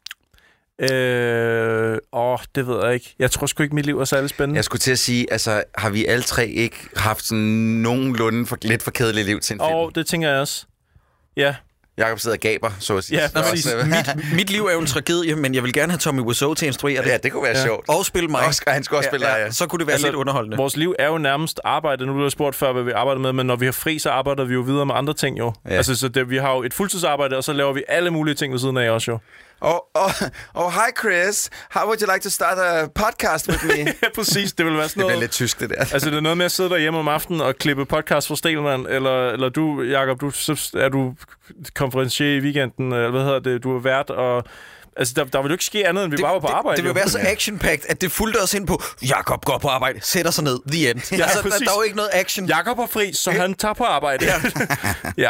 Øh, åh, det ved jeg ikke. Jeg tror sgu ikke, mit liv er særlig spændende. Jeg skulle til at sige, altså, har vi alle tre ikke haft sådan nogenlunde for, lidt for kedeligt liv til en film? Åh, det tænker jeg også. Ja. Jakob sidder og gaber, så at sige. Ja, også, mit, mit liv er jo en tragedie, men jeg vil gerne have Tommy Wiseau til at instruere det. Ja, det kunne være ja. sjovt. Og spille mig. Oscar, han skulle også spille ja, dig, ja. ja. Så kunne det være altså, lidt underholdende. Vores liv er jo nærmest arbejde. Nu blev jeg spurgt før, hvad vi arbejder med, men når vi har fri, så arbejder vi jo videre med andre ting jo. Ja. Altså, så det, vi har jo et fuldtidsarbejde, og så laver vi alle mulige ting ved siden af også jo. Oh, oh, oh, hi Chris. How would you like to start a podcast with me? Ja, præcis. Det vil være sådan noget. Det bliver lidt tysk, det der. Altså, det er noget med at sidde derhjemme om aftenen og klippe podcast for Stelman, eller, eller du, Jakob, du, så er du konferencier i weekenden, eller hvad hedder det, du er vært, og... Altså, der, der vil jo ikke ske andet, end vi det, bare var på det, arbejde. Det vil være så action-packed, at det fulgte os ind på, Jakob går på arbejde, sætter sig ned, the end. Ja, altså, der, der er jo ikke noget action. Jakob er fri, så han tager på arbejde. Ja. ja.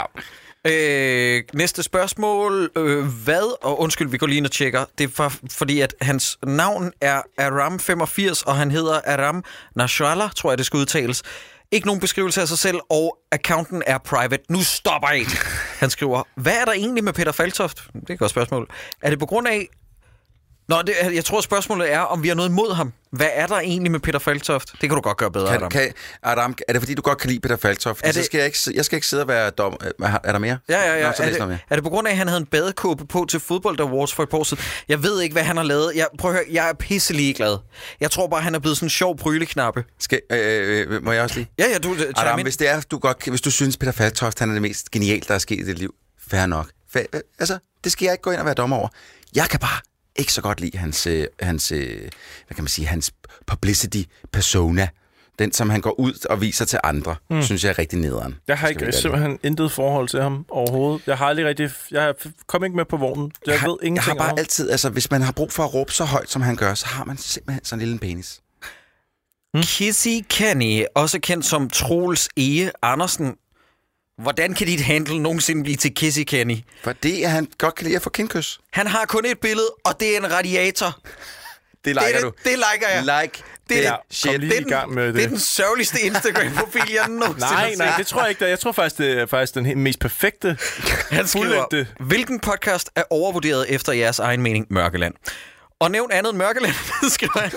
Øh, næste spørgsmål. Øh, hvad? Og undskyld, vi går lige ind og tjekker. Det er for, fordi, at hans navn er Aram femogfirs, og han hedder Aram Nasrallah, tror jeg, det skal udtales. Ikke nogen beskrivelse af sig selv, og accounten er private. Nu stopper jeg. Han skriver, hvad er der egentlig med Peter Falktoft? Det er et godt spørgsmål. Er det på grund af... Nå, det, jeg tror, spørgsmålet er, om vi har noget imod ham. Hvad er der egentlig med Peter Falktoft? Det kan du godt gøre bedre, kan, Adam. Kan, Adam, er det fordi, du godt kan lide Peter Falktoft? Er det... Så skal jeg, ikke, jeg skal ikke sidde og være dom... Er der mere? Ja, ja, ja. Nå, så er, det, mere. er det på grund af, at han havde en badekåbe på til Fodbold Awards for et par år siden? Jeg ved ikke, hvad han har lavet. Jeg, prøv at høre, jeg er pisselig glad. Jeg tror bare, han er blevet sådan en sjov bryleknappe. Skal, øh, øh, må jeg også lige? Ja, ja, du... Adam, hvis, det er, du godt, hvis du synes, Peter Falktoft han er det mest geniale, der er sket i dit liv, fair nok. Fair, altså, det skal jeg ikke gå ind og være dommer over. Jeg kan bare ikke så godt lide hans, øh, hans øh, hvad kan man sige, hans publicity persona. Den, som han går ud og viser til andre, mm. synes jeg er rigtig nederen. Jeg har ikke simpelthen intet forhold til ham overhovedet. Jeg har aldrig rigtig... Jeg kom ikke med på vognen. Jeg, jeg ved ingenting. Jeg har bare altid... Altså, hvis man har brug for at råbe så højt, som han gør, så har man simpelthen sådan en lille penis. Mm. Kissy Kenny, også kendt som Troels Ege Andersen. Hvordan kan dit handle nogensinde blive til Kissy Kenny? Fordi han godt kan lide at få kindkys. Han har kun et billede, og det er en radiator. Det liker det, du. Det, det liker jeg. Like det, ja, shit. Kom lige det, i gang med det. Det er den sørgeligste Instagram-profil, jeg nogensinde Nej, nej, det tror jeg ikke. Jeg tror faktisk, det er faktisk den mest perfekte. Han skriver, hvilken podcast er overvurderet efter jeres egen mening? Mørkeland. Og nævn andet end Mørkeland, skriver han.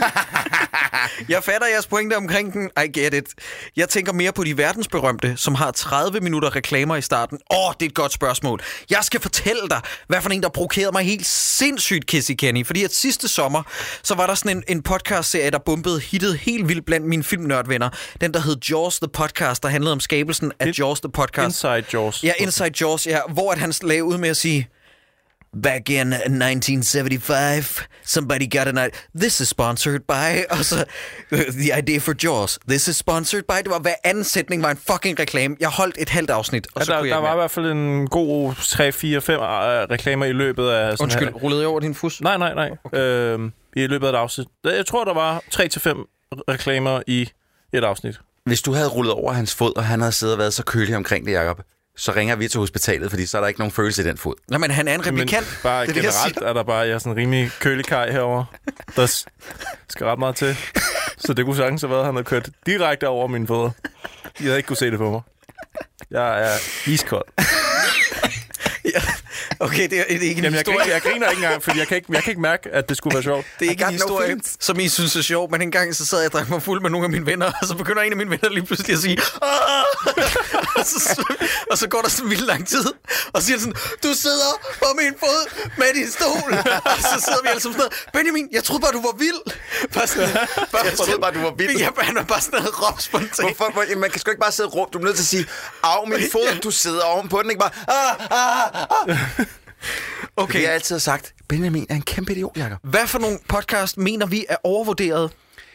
Jeg fatter jeres pointe omkring den. I get it. Jeg tænker mere på de verdensberømte, som har tredive minutter reklamer i starten. Åh, oh, det er et godt spørgsmål. Jeg skal fortælle dig, hvad for en, der provokerede mig helt sindssygt, Kissy Kenny. Fordi at sidste sommer, så var der sådan en, en podcast-serie, der bumpede hittet helt vildt blandt mine filmnørdvenner. Den, der hed Jaws the Podcast, der handlede om skabelsen af It, Jaws the Podcast. Inside Jaws. Ja, Inside Jaws, ja. Hvor at han lagde ud med at sige... Back in nineteen seventy-five, somebody got an idea. This is sponsored by... Og så, the idea for Jaws. This is sponsored by... Det var hver anden sætning var en fucking reklame. Jeg holdt et halvt afsnit, og ja, så der, kunne jeg der var i hvert fald en god tre, fire, fem reklamer i løbet af... Sådan Undskyld, her. rullede jeg over din fus? Nej, nej, nej. Okay. Øhm, I løbet af et afsnit. Jeg tror, der var tre til fem reklamer i et afsnit. Hvis du havde rullet over hans fod, og han havde siddet og været så kølig omkring det, Jacob, så ringer vi til hospitalet, fordi så er der ikke nogen følelse i den fod. Nej, men han er en replikant. Men bare det, generelt det, er der bare jeg er sådan en rimelig kølig kaj herovre. Der skal ret meget til. Så det kunne sagtens have været, at han havde kørt direkte over mine fødder. Jeg havde ikke kunne se det på mig. Jeg er iskold. Ja, Okay, det er, det er ikke en Jamen, jeg, historie. griner, jeg griner ikke engang, fordi jeg kan ikke, jeg kan ikke mærke, at det skulle være sjovt. Det er ikke I en got no historie, feelings. som I synes er sjov, men en gang så sad jeg og drak mig fuld med nogle af mine venner, og så begynder en af mine venner lige pludselig at sige, Aah! og, så, og så går der sådan vildt lang tid, og siger sådan, du sidder på min fod med din stol. Og så sidder vi alle sammen sådan noget, Benjamin, jeg troede bare, du var vild. Bare sådan, bare, Jeg troede bare, du var vild. Ja, han var bare sådan noget råb spontant. Hvorfor? Hvor- Man kan sgu ikke bare sidde og råbe. Du er nødt til at sige, af min fod, du sidder oven på den, ikke bare, ah, ah, ah. Okay. Vi har altid sagt, Benjamin er en kæmpe idiot, Jacob. Hvad for nogle podcast mener vi er overvurderet?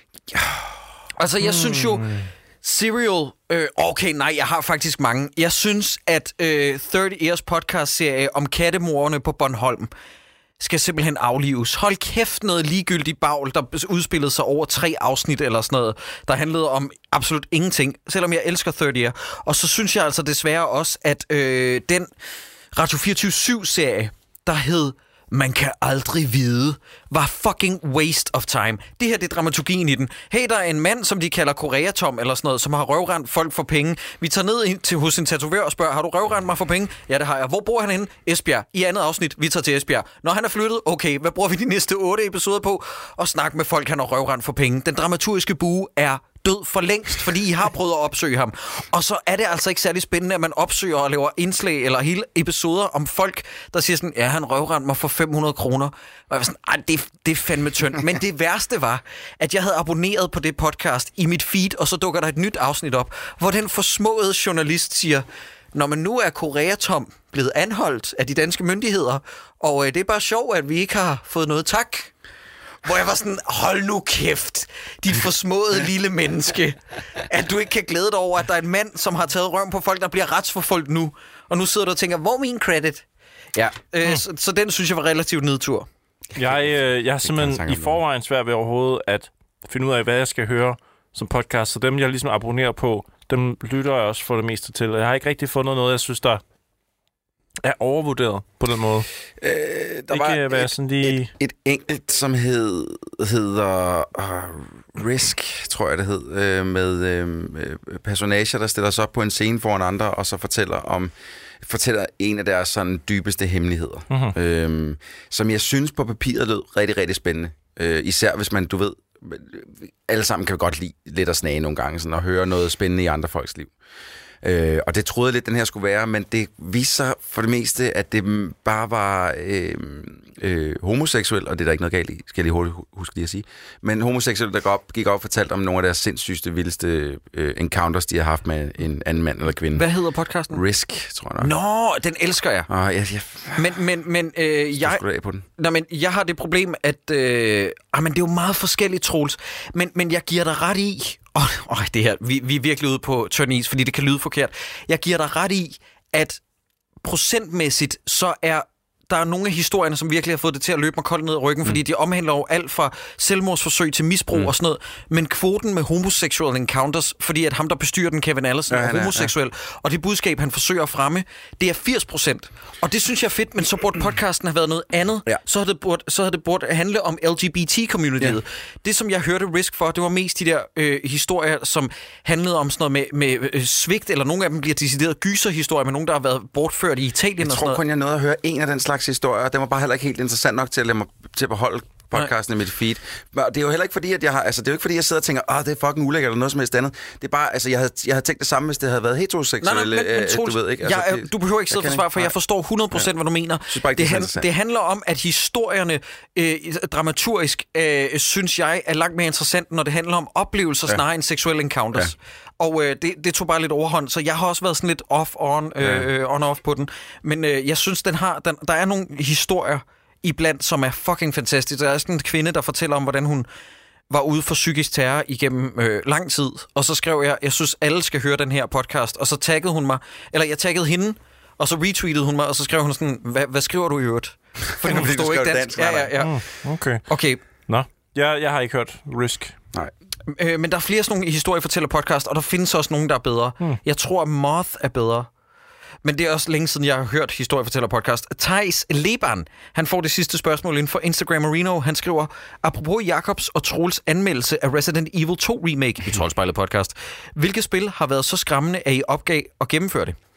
Altså, jeg synes jo, Serial... Øh, okay, nej, jeg har faktisk mange. Jeg synes, at øh, tredive Years podcast-serie om kattemorerne på Bornholm skal simpelthen aflives. Hold kæft, noget ligegyldigt bagl, der udspillede sig over tre afsnit eller sådan noget, der handlede om absolut ingenting, selvom jeg elsker tredive Year. Og så synes jeg altså desværre også, at øh, den Radio fireogtyve syv-serie, der hed Man kan aldrig vide, var fucking waste of time. Det her, det er dramaturgien i den. Hey, der er en mand, som de kalder Koreatom eller sådan noget, som har røvrendt folk for penge. Vi tager ned til, hos en tatovør og spørger, har du røvrendt mig for penge? Ja, det har jeg. Hvor bor han henne? Esbjerg. I andet afsnit, vi tager til Esbjerg. Når han er flyttet, okay, hvad bruger vi de næste otte episoder på? Og snakke med folk, han har røvrendt for penge. Den dramaturgiske bue er død for længst, fordi I har prøvet at opsøge ham. Og så er det altså ikke særlig spændende, at man opsøger og laver indslag eller hele episoder om folk, der siger sådan, ja, han røvrendte mig for fem hundrede kroner. Og jeg var sådan, ej, det, det er fandme tyndt. Men det værste var, at jeg havde abonneret på det podcast i mit feed, og så dukker der et nyt afsnit op, hvor den forsmåede journalist siger, når man nu er Koreatom blevet anholdt af de danske myndigheder, og øh, det er bare sjovt, at vi ikke har fået noget tak. Hvor jeg var sådan, hold nu kæft, dit forsmåede lille menneske, at du ikke kan glæde dig over, at der er en mand, som har taget røven på folk, der bliver retsforfolkt nu. Og nu sidder du og tænker, hvor er min credit? Ja, øh, mm. så, så den synes jeg var relativt nedtur. Jeg, øh, jeg har simpelthen i forvejen svært ved overhovedet at finde ud af, hvad jeg skal høre som podcast. Så dem, jeg ligesom abonnerer på, dem lytter jeg også for det meste til. Jeg har ikke rigtig fundet noget, jeg synes, der er overvurderet på den måde. Øh, der ikke, var et, et, sådan lige... et, et enkelt, som hed, hedder uh, Risk, tror jeg det hed, øh, med øh, personager, der stiller sig op på en scene foran andre, og så fortæller om fortæller en af deres sådan dybeste hemmeligheder, mm-hmm. øh, som jeg synes på papiret lød rigtig, rigtig spændende. Øh, især hvis man, du ved, alle sammen kan godt lide lidt at snage nogle gange, sådan at høre noget spændende i andre folks liv. Øh, og det troede jeg lidt, den her skulle være, men det viste sig for det meste, at det bare var øh, øh, homoseksuel, og det er der ikke noget galt i, skal jeg lige hurtigt huske lige at sige, men homoseksuel, der gik op, gik op og fortalte om nogle af deres sindssygste, vildeste øh, encounters, de har haft med en anden mand eller kvinde. Hvad hedder podcasten? Risk, tror jeg nok. Nå, den elsker jeg. Og jeg, jeg Men, men, men øh, jeg... på den. Nå, men jeg har det problem, at... Øh, ah, men det er jo meget forskelligt, Troels. Men, men jeg giver dig ret i... Åh, oh, oh, det her, vi, vi er virkelig ude på tynd is, fordi det kan lyde forkert. Jeg giver dig ret i, at procentmæssigt, så er der er nogle af historierne, som virkelig har fået det til at løbe mig koldt ned i ryggen, mm. fordi de omhandler jo alt fra selvmordsforsøg til misbrug mm. og sådan noget. Men kvoten med homosexual encounters, fordi at ham, der bestyrer den, Kevin Allison, ja, er homoseksuel, ja. Og det budskab, han forsøger at fremme, det er firs procent. Og det synes jeg er fedt, men så burde podcasten have været noget andet. Ja. Så, havde det burde, så havde det burde handle om L G B T-communityet. Ja. Det, som jeg hørte Risk for, det var mest de der øh, historier, som handlede om sådan noget med, med øh, svigt, eller nogle af dem bliver decideret gyserhistorier med nogen, der har været bortført i Italien jeg og sådan tror noget. kun, jeg nåede at høre en af den slags historier, og den var bare heller ikke helt interessant nok til at lade mig til at beholde podcasten i mit feed. Men det er jo heller ikke fordi, at jeg har, altså det er jo ikke fordi, jeg sidder og tænker, åh, det er fucking ulækkert eller noget som helst andet. Det er bare, altså jeg havde, jeg havde tænkt det samme, hvis det havde været heteroseksuelle, nej, nej, men, men, øh, du ved ikke. Altså, jeg, det, du behøver ikke sidde og forsvare, for jeg forstår hundrede procent, ja. Hvad du mener. Synes bare ikke, det, det, han, det handler om, at historierne øh, dramaturgisk, øh, synes jeg, er langt mere interessant, når det handler om oplevelser ja. Snarere end seksuelle encounters. Ja. Og øh, det, det tog bare lidt overhånd, så jeg har også været sådan lidt off-on, øh, ja. on-off på den. Men øh, jeg synes, den har, den, der er nogle historier iblandt, som er fucking fantastisk. Der er sådan en kvinde, der fortæller om, hvordan hun var ude for psykisk terror igennem øh, lang tid. Og så skrev jeg, jeg synes, alle skal høre den her podcast. Og så taggede hun mig, eller jeg taggede hende, og så retweetede hun mig, og så skrev hun sådan, hvad, hvad skriver du i øvrigt? Fordi hun forstod ikke dansk. dansk. Ja, ja, ja. Mm, okay. Okay. Nå, jeg, jeg har ikke hørt Risk. Nej. Øh, men der er flere sådan nogle historiefortæller podcast, og der findes også nogen, der er bedre. Hmm. Jeg tror, Moth er bedre. Men det er også længe siden, jeg har hørt historiefortæller podcast. Thijs Leban, han får det sidste spørgsmål inden for Instagram Areno. Han skriver, apropos Jacobs og Troels anmeldelse af Resident Evil to remake i Troldspejlet podcast. Hvilket spil har været så skræmmende, at I opgav at gennemføre det?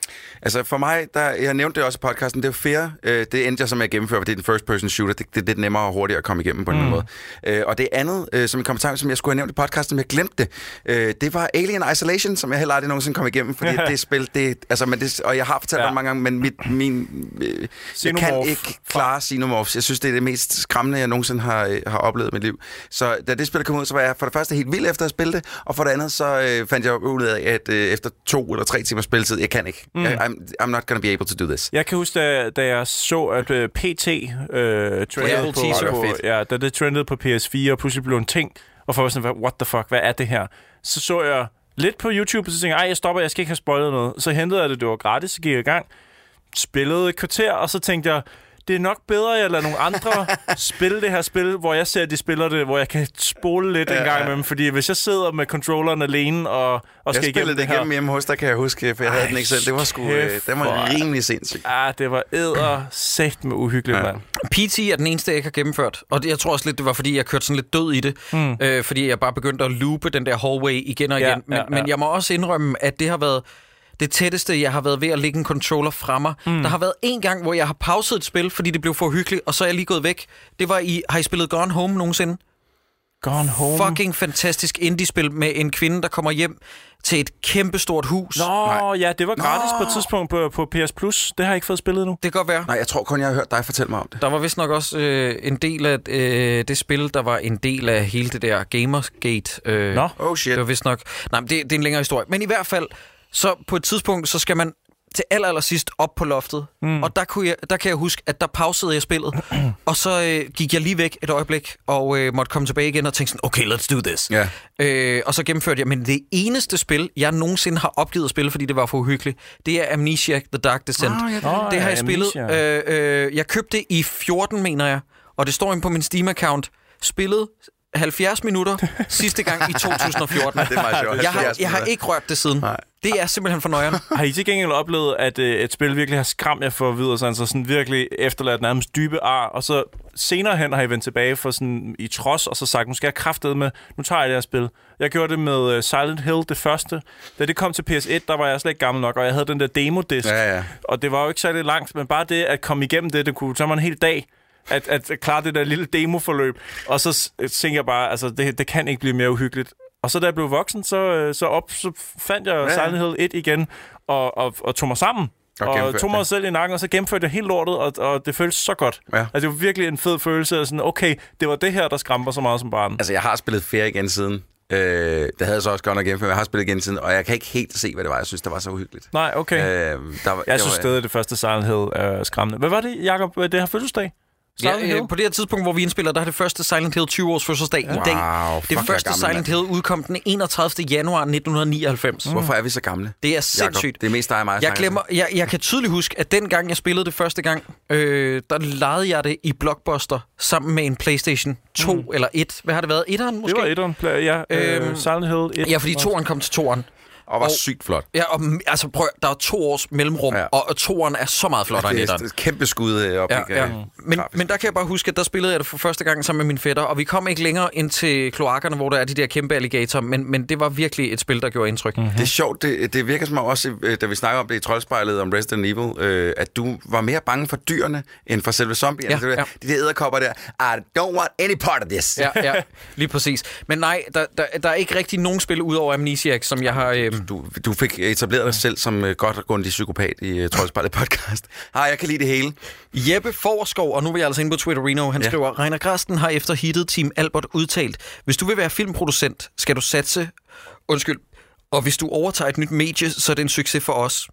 Altså for mig, der, jeg nævnte det også i podcasten, det er fair. Øh, det endte jeg som jeg gennemfører, for det er den first person shooter. Det, det er lidt nemmere og hurtigere at komme igennem på en mm. måde. Øh, og det andet, øh, som en kommentar, som jeg skulle have nævnt i podcasten, men jeg glemte det, øh, det var Alien Isolation, som jeg heller aldrig nogensinde kom igennem, fordi det spil, det, altså, men det, og jeg har fortalt ja. det mange gange, men mit, min, øh, jeg kan ikke klare Xenomorphs. Jeg synes, det er det mest skræmmende, jeg nogensinde har, har oplevet i mit liv. Så da det spil kom ud, så var jeg for det første helt vild efter at spille det, og for det andet, så øh, fandt jeg ud af, at øh, efter to eller tre timer spilletid, jeg kan ikke. Mm. Jeg, I'm, I'm not gonna be able to do this. Jeg kan huske, da, da jeg så, at uh, P T uh, trendede på, på, ja, da det trendede på P S fire, og pludselig blev en ting, og folk var sådan, what the fuck, hvad er det her? Så så jeg lidt på YouTube, og så tænkte jeg, ej, jeg stopper, jeg skal ikke have spoilet noget. Så hentede jeg det, det var gratis, så gik jeg i gang, spillede et kvarter, og så tænkte jeg, det er nok bedre, at jeg lader nogle andre spille det her spil, hvor jeg ser, at de spiller det, hvor jeg kan spole lidt ja, en gang ja. med dem. Fordi hvis jeg sidder med controlleren alene og, og skal igennem det her... Jeg spillede det igennem hjemme hos dig, kan jeg huske, for jeg Ej, havde den ikke selv. Det var sgu det var rimelig sindssygt. Ja, det var ædersægt med uhyggeligt, ja. mand. P T er den eneste, jeg ikke har gennemført. Og det, jeg tror også lidt, det var, fordi jeg kørte sådan lidt død i det. Mm. Øh, fordi jeg bare begyndte at loope den der hallway igen og igen. Ja, men, ja, ja. men jeg må også indrømme, at det har været... det tætteste, jeg har været ved at lægge en controller fra mig. Mm. Der har været en gang, hvor jeg har pauset et spil, fordi det blev for hyggeligt, og så er jeg lige gået væk. Det var i... Har I spillet Gone Home nogensinde? Gone Home? Fucking fantastisk indie-spil med en kvinde, der kommer hjem til et kæmpestort hus. Nå, Nej. ja, det var gratis Nå. på et tidspunkt på, på P S Plus. Det har jeg ikke fået spillet nu. Det kan godt være. Nej, jeg tror kun, jeg har hørt dig fortælle mig om det. Der var vist nok også øh, en del af øh, det spil, der var en del af hele det der Gamergate. Øh, Nå, oh shit. Det var vist nok... Nej, men det, det er en længere historie. Men i hvert fald, så på et tidspunkt, så skal man til aller, aller sidst op på loftet. Mm. Og der, kunne jeg, der kan jeg huske, at der pausede jeg spillet. Og så øh, gik jeg lige væk et øjeblik, og øh, måtte komme tilbage igen og tænke sådan, okay, let's do this. Yeah. Øh, og så gennemførte jeg. Men det eneste spil, jeg nogensinde har opgivet at spille, fordi det var for uhyggeligt, det er Amnesia The Dark Descent. Oh, ja, det, oh, det har ja, jeg spillet. Øh, øh, jeg købte det i fjorten, mener jeg. Og det står inde på min Steam-account. Spillet halvfjerds minutter sidste gang i to tusind og fjorten. Det er meget sjovt. Jeg har, jeg har ikke rørt det siden. Nej. Det er simpelthen for nøjeren. Har I til gengæld oplevet, at øh, et spil virkelig har skræmt jer for videre, så altså sådan virkelig efterladt nærmest dybe ar, og så senere hen har I vendt tilbage for sådan i trods, og så sagt, nu skal jeg kraftedeme med, nu tager jeg det her spil. Jeg gjorde det med uh, Silent Hill, det første. Da det kom til P S et, der var jeg slet ikke gammel nok, og jeg havde den der demo-disk. Ja, ja. Og det var jo ikke særlig langt, men bare det at komme igennem det, det kunne tage mig en hel dag. At, at klare det der lille demoforløb. Og så tænker jeg bare, altså, det, det kan ikke blive mere uhyggeligt. Og så da jeg blev voksen, så, så, op, så fandt jeg ja, ja. Silent Hill et igen, og, og, og tog mig sammen. Og, og tog mig det. selv i nakken, og så gennemførte jeg helt lortet, og, og det føltes så godt. Ja. Altså, det var virkelig en fed følelse af sådan, okay, det var det her, der skræmte så meget som barn. Altså, jeg har spillet Fair igen siden. Øh, det havde jeg så også godt nok gennemført, men jeg har spillet igen siden, og jeg kan ikke helt se, hvad det var. Jeg synes, det var så uhyggeligt. Nej, okay. Øh, der var, jeg synes var, stadig, det første Silent Hill er skræmmende. Hvad var det, Jacob? Det her fødselsdag? Ja, øh, på det her tidspunkt, hvor vi indspiller, der er det første Silent Hill tyve års fødselsdag ja. i dag. Wow, det første gammel, Silent Hill udkom den enogtredivte januar nitten nioghalvfems. Mm. Hvorfor er vi så gamle? Det er sindssygt. Jacob, det er mest dig og mig. Jeg, glemmer, jeg, jeg kan tydeligt huske, at den gang, jeg spillede det første gang, øh, der lejede jeg det i Blockbuster sammen med en PlayStation to mm. eller et. Hvad har det været? Etteren måske? Det var etteren, ja. Øh, Silent Hill et. Ja, fordi toeren kom til toeren. Og var og, sygt flot. Ja, og altså prøv, der er to års mellemrum, ja. og, og toeren er så meget flottere end etteren. Det er et kæmpe skud op. Ja, ja. Men, men der kan jeg bare huske, at der spillede jeg det for første gang sammen med min fætter, og vi kom ikke længere ind til kloakkerne, hvor der er de der kæmpe alligatorer, men, men det var virkelig et spil, der gjorde indtryk. Mm-hmm. Det er sjovt, det, det virker som også, da vi snakker om det i Troldspejlet om Resident Evil, øh, at du var mere bange for dyrene, end for selve zombierne. Ja, ja. De der edderkopper der, I don't want any part of this. Ja, ja, lige præcis. Men nej, der, der, der er ikke rigtig nogen spil ud over Amnesiac, som jeg har... Øh... Du, du fik etableret dig selv som uh, godt og grundig psykopat i uh, Troldspejlet podcast. Hej, jeg kan lide det hele. Jeppe Forsskov, og nu vil jeg altså ind på Twitterino, han ja. skriver, Reiner Grasten har efter hittet Team Albert udtalt, hvis du vil være filmproducent, skal du satse, undskyld, og hvis du overtager et nyt medie, så er det en succes for os.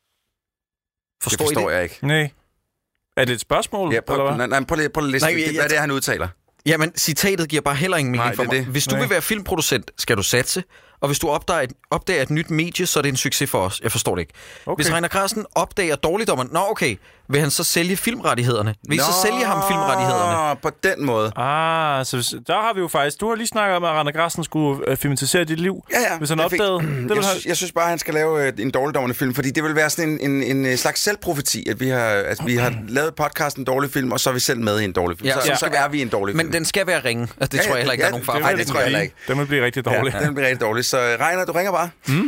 Forstår, det forstår I det? Jeg ikke. Nej. Er det et spørgsmål? Ja, prøv, eller nej, nej, prøv lige, prøv lige nej, jeg, hvad er det, han udtaler? Jamen, citatet giver bare heller ingen mening nej, for mig. Det. Hvis du nej. vil være filmproducent, skal du satse, og hvis du opdager et, opdager et nyt medie, så er det en succes for os. Jeg forstår det ikke. Okay. Hvis Reiner Grasten opdager dårligdommeren, nå okay, vil han så sælge filmrettighederne? Vil I så sælge ham filmrettighederne? På den måde. Ah, så der har vi jo faktisk... Du har lige snakket om, at Reiner Grasten skulle øh, filmatisere dit liv. Ja, ja. Hvis han opdagede... Fik, jeg, synes, jeg synes bare, at han skal lave øh, en dårligdommende film, fordi det vil være sådan en, en, en slags selvprofeti, at vi har, at vi har lavet podcasten en dårlig film, og så er vi selv med i en dårlig film. Ja, så, ja. så er vi en dårlig film. Men den skal være ringe. Altså, det ja, tror jeg heller ikke, ja, der er nogen far. Nej, det tror jeg heller ikke. Den vil blive rigtig dårlig. Ja, den vil blive rigtig dårlig. Så Reiner, du ringer bare. Mm.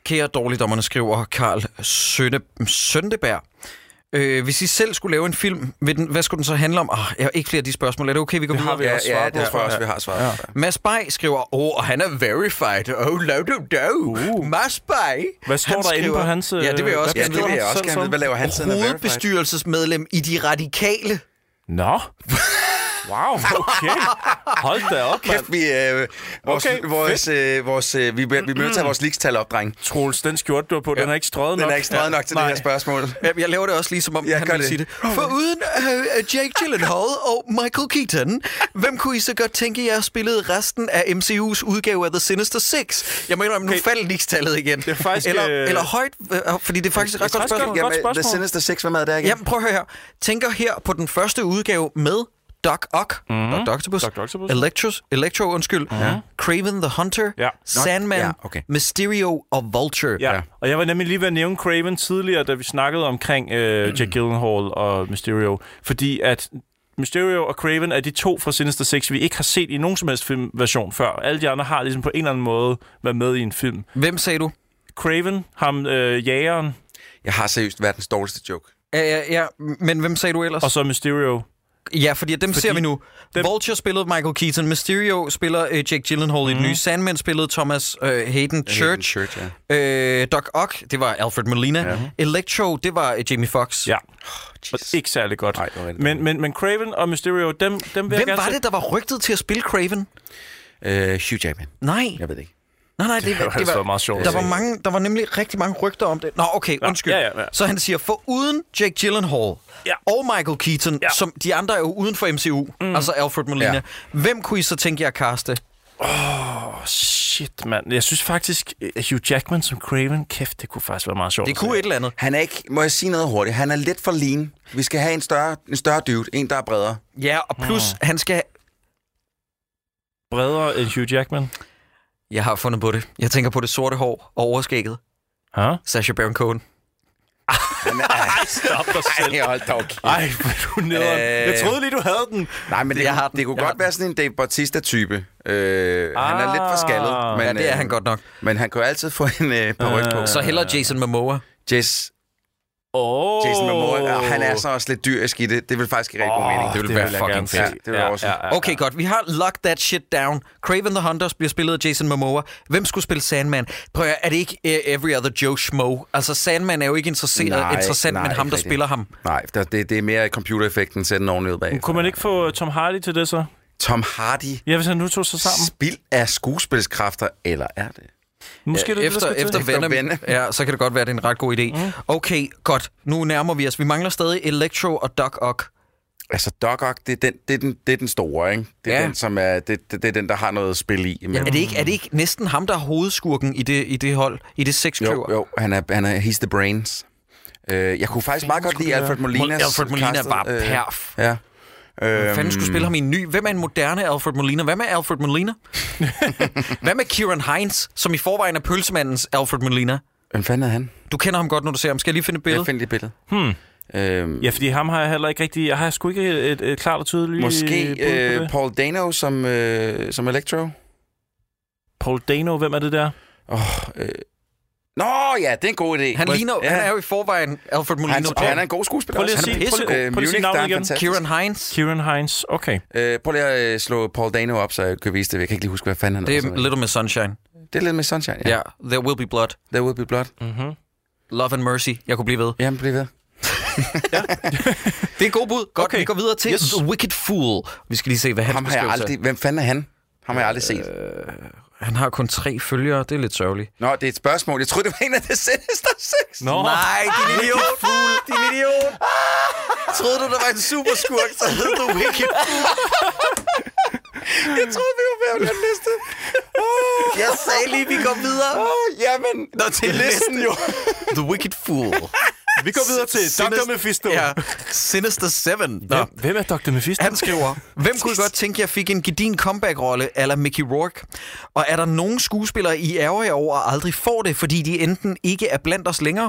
kære dårligdommerne, skriver Karl Sønde, Søndeberg. Øh, hvis I selv skulle lave en film, den, hvad skulle den så handle om? Oh, jeg har ikke flere af de spørgsmål. Er det okay, vi går det videre? Har vi også ja, ja, det tror jeg også, vi har svaret. Ja. Mads Bay skriver, åh, oh, han er verified. Oh, no, no, no. Uh. Mads Bay. Hvad står han der inde på hans... Ja, det vil jeg også ja, gerne det vil jeg også gerne vide. Hvad laver han siden af verified? Hovedbestyrelsesmedlem i De Radikale. Nå. Wow, okay. Hold da op, mand. Kæft, vi, øh, vores, Okay, vores, øh, vores, øh, vi, vi er nødt til at have vores ligestal op, dreng. Troels, den skjorte, du har på, ja. den er ikke strøget nok. Den er ikke strøget nok til Nej. det her spørgsmål. Jeg laver det også lige som om, Jeg han gør vil det. sige det. For uden uh, Jake Gyllenhaal og Michael Keaton, hvem kunne I så godt tænke jer spillede resten af M C U's udgave af The Sinister Six? Jeg mener, nu Okay. faldt ligestallet igen. Det er faktisk, eller, øh... eller højt, øh, fordi det er faktisk et ret Det er godt faktisk spørgsmål. godt spørgsmål. The Sinister Six, hvad med der igen? Jamen, prøv at høre her. Tænker her på den første udgave med Doc Ock, mm-hmm. Doctor Octopus, Doctor Octopus. Electros, Electro, undskyld, mm-hmm. Craven the Hunter, Ja. Sandman, Ja, okay. Mysterio og Vulture. Ja. ja, og jeg var nemlig lige ved at nævne Craven tidligere, da vi snakkede omkring øh, Jake Gyllenhaal og Mysterio. Fordi at Mysterio og Craven er de to fra Sinister Six, vi ikke har set i nogen som helst filmversion før. Alle de andre har ligesom på en eller anden måde været med i en film. Hvem sagde du? Craven, ham øh, jægeren, Jeg har seriøst verdens dårligste joke. Ja, ja, ja, men hvem sagde du ellers? og så Mysterio. Ja, fordi dem Fordi ser vi nu. dem- Vulture spillede Michael Keaton, Mysterio spiller uh, Jake Gyllenhaal mm. i den nye, Sandman spillede Thomas uh, Hayden Church, Church, ja. uh, Doc Ock, det var Alfred Molina, ja. Electro, det var uh, Jamie Foxx. Ja, Oh, ikke særlig godt. Nej, det var rigtig men, men, men Craven og Mysterio, dem, dem vil jeg Hvem gerne var se- det, der var rygtet til at spille Craven? Uh, Hugh Jackman. Nej, Jeg ved det ikke. nej, nej, det, Det var altså var, meget sjovt der at var se. mange, der var nemlig rigtig mange rygter om det. Nå, okay, undskyld. ja, ja, ja. Så han siger, for uden Jake Gyllenhaal Ja. og Michael Keaton, Ja. som de andre er jo uden for M C U, mm. altså Alfred Molina, Ja. hvem kunne I så tænke jer at kaste? Shit, mand. Jeg synes faktisk, uh, Hugh Jackman som Craven, kæft, det kunne faktisk være meget sjovt. Det at kunne se. et eller andet. Han er ikke, må jeg sige noget hurtigt, han er lidt for lean. Vi skal have en større, en større dude, en der er bredere. Ja, og plus, mm. han skal... Bredere end Hugh Jackman. Jeg har fundet på det. Jeg tænker på det sorte hår og overskægget. Huh? Sacha Baron Cohen. Ej, stop dig selv. Ej, hold da okay. Ej, hvor er du nederen. Øh. Jeg troede lige, du havde den. Nej, men det, Jeg har kunne, den. det kunne Jeg har godt være sådan en Dave Bautista-type. Øh, ah, han er lidt for skaldet. Men, Ja, det er øh, han godt nok. Men han kan jo altid få en øh, paryk på. Så hellere Jason Momoa. Jess, Oh. Jason Momoa, og han er så også lidt dyrisk i det. Det vil faktisk ikke rigtig god mening. det ville være fucking fedt. Ja, det vil jeg også. Okay, godt. Vi har locked that shit down. Craven the Hunter bliver spillet af Jason Momoa. Hvem skulle spille Sandman? Prøv at, er det ikke uh, Every Other Joe Schmo? Altså, Sandman er jo ikke interesseret, Nej, interessant, nej, men ham, ikke der rigtig. spiller ham. Nej, der, det, det er mere computereffekten, sætte den ordentligt ud bag. Kunne man ikke få Tom Hardy til det så? Tom Hardy, Ja, hvis han nu tog sig sammen. spild af skuespilskræfter, eller er det? Måske det, er det, efter, der skal efter til. Venom, Venom. ja, så kan det godt være, at det er en ret god idé. Mm. Okay, godt. Nu nærmer vi os. Vi mangler stadig Electro og Doc Ock. Altså, Doc Ock, det er den, det er den, det er den store, ikke? Det er Ja. den, som er, det, det, det er den, der har noget spil i. Men, Er det ikke, er det ikke næsten ham, der er hovedskurken i det, i det hold? I det sexkløver? jo, jo, han er, han er, he's the brains. Uh, jeg kunne faktisk meget godt lide Alfred Molinas. Alfred Molina castet, var øh, perf. Ja. Hvem fanden skulle spille ham i en ny? Hvem er en moderne Alfred Molina? Hvad med Alfred Molina? Hvad med Kieran Hines, som i forvejen er pølsemandens Alfred Molina? Hvem fanden er han? Du kender ham godt, når du ser ham. Skal jeg lige finde et billede? Jeg finder det billede. Hmm. Øhm, Ja, fordi ham har jeg heller ikke rigtig... Jeg har sgu ikke et, et klart og tydeligt Måske bud på øh, det. Paul Dano som, øh, som Electro. Paul Dano, hvem er det der? Oh, øh. Nå ja, det er en god idé. Han, ligner, ja. han er jo i forvejen Alfred Molina. han, og han er en god skuespiller. Prøv lige at også. sige- Han er prøv lige- pissegod. prøv lige at sige Øh, Munich, navnet der er igen. fantastisk. Kieran Hines. Kieran Hines, okay. Øh, prøv lige at øh, slå Paul Dano op, så jeg kan vise det. Jeg kan ikke lige huske, hvad fanden han Det hedder. er Little Miss Sunshine. Det er lidt med Sunshine, ja. Ja, yeah. There Will Be Blood. There Will Be Blood. Mm-hmm. Love and Mercy. Jeg kunne blive ved. Jamen, bliv ved. Det er en god bud. Godt, Okay. vi går videre til Yes. The Wicked Fool. Vi skal lige se, hvad Ham hans har jeg beskrivelse er. aldrig... Hvem fanden er han? Ham har jeg aldrig set. Han har kun tre følgere. Det er lidt sørgeligt. Nå, det er et spørgsmål. Jeg troede, det var en af det Sinister Six. Nå. Nej, din idiot. Fool. Din idiot. Troede du, der var en superskurk, så hed The Wicked Fool? Jeg troede, vi var ved at den liste. Oh. Jeg sagde lige, vi går videre. Oh, jamen, Nå, til listen jo. The Wicked Fool. Vi går videre til doktor Mephisto. Ja, Sinister Seven. Nå. Hvem, hvem er doktor Mephisto? Han skriver, hvem kunne I godt tænke, jeg fik en gedin comeback-rolle a la Mickey Rourke? Og er der nogen skuespillere, I ærger jer over og aldrig får det, fordi de enten ikke er blandt os længere,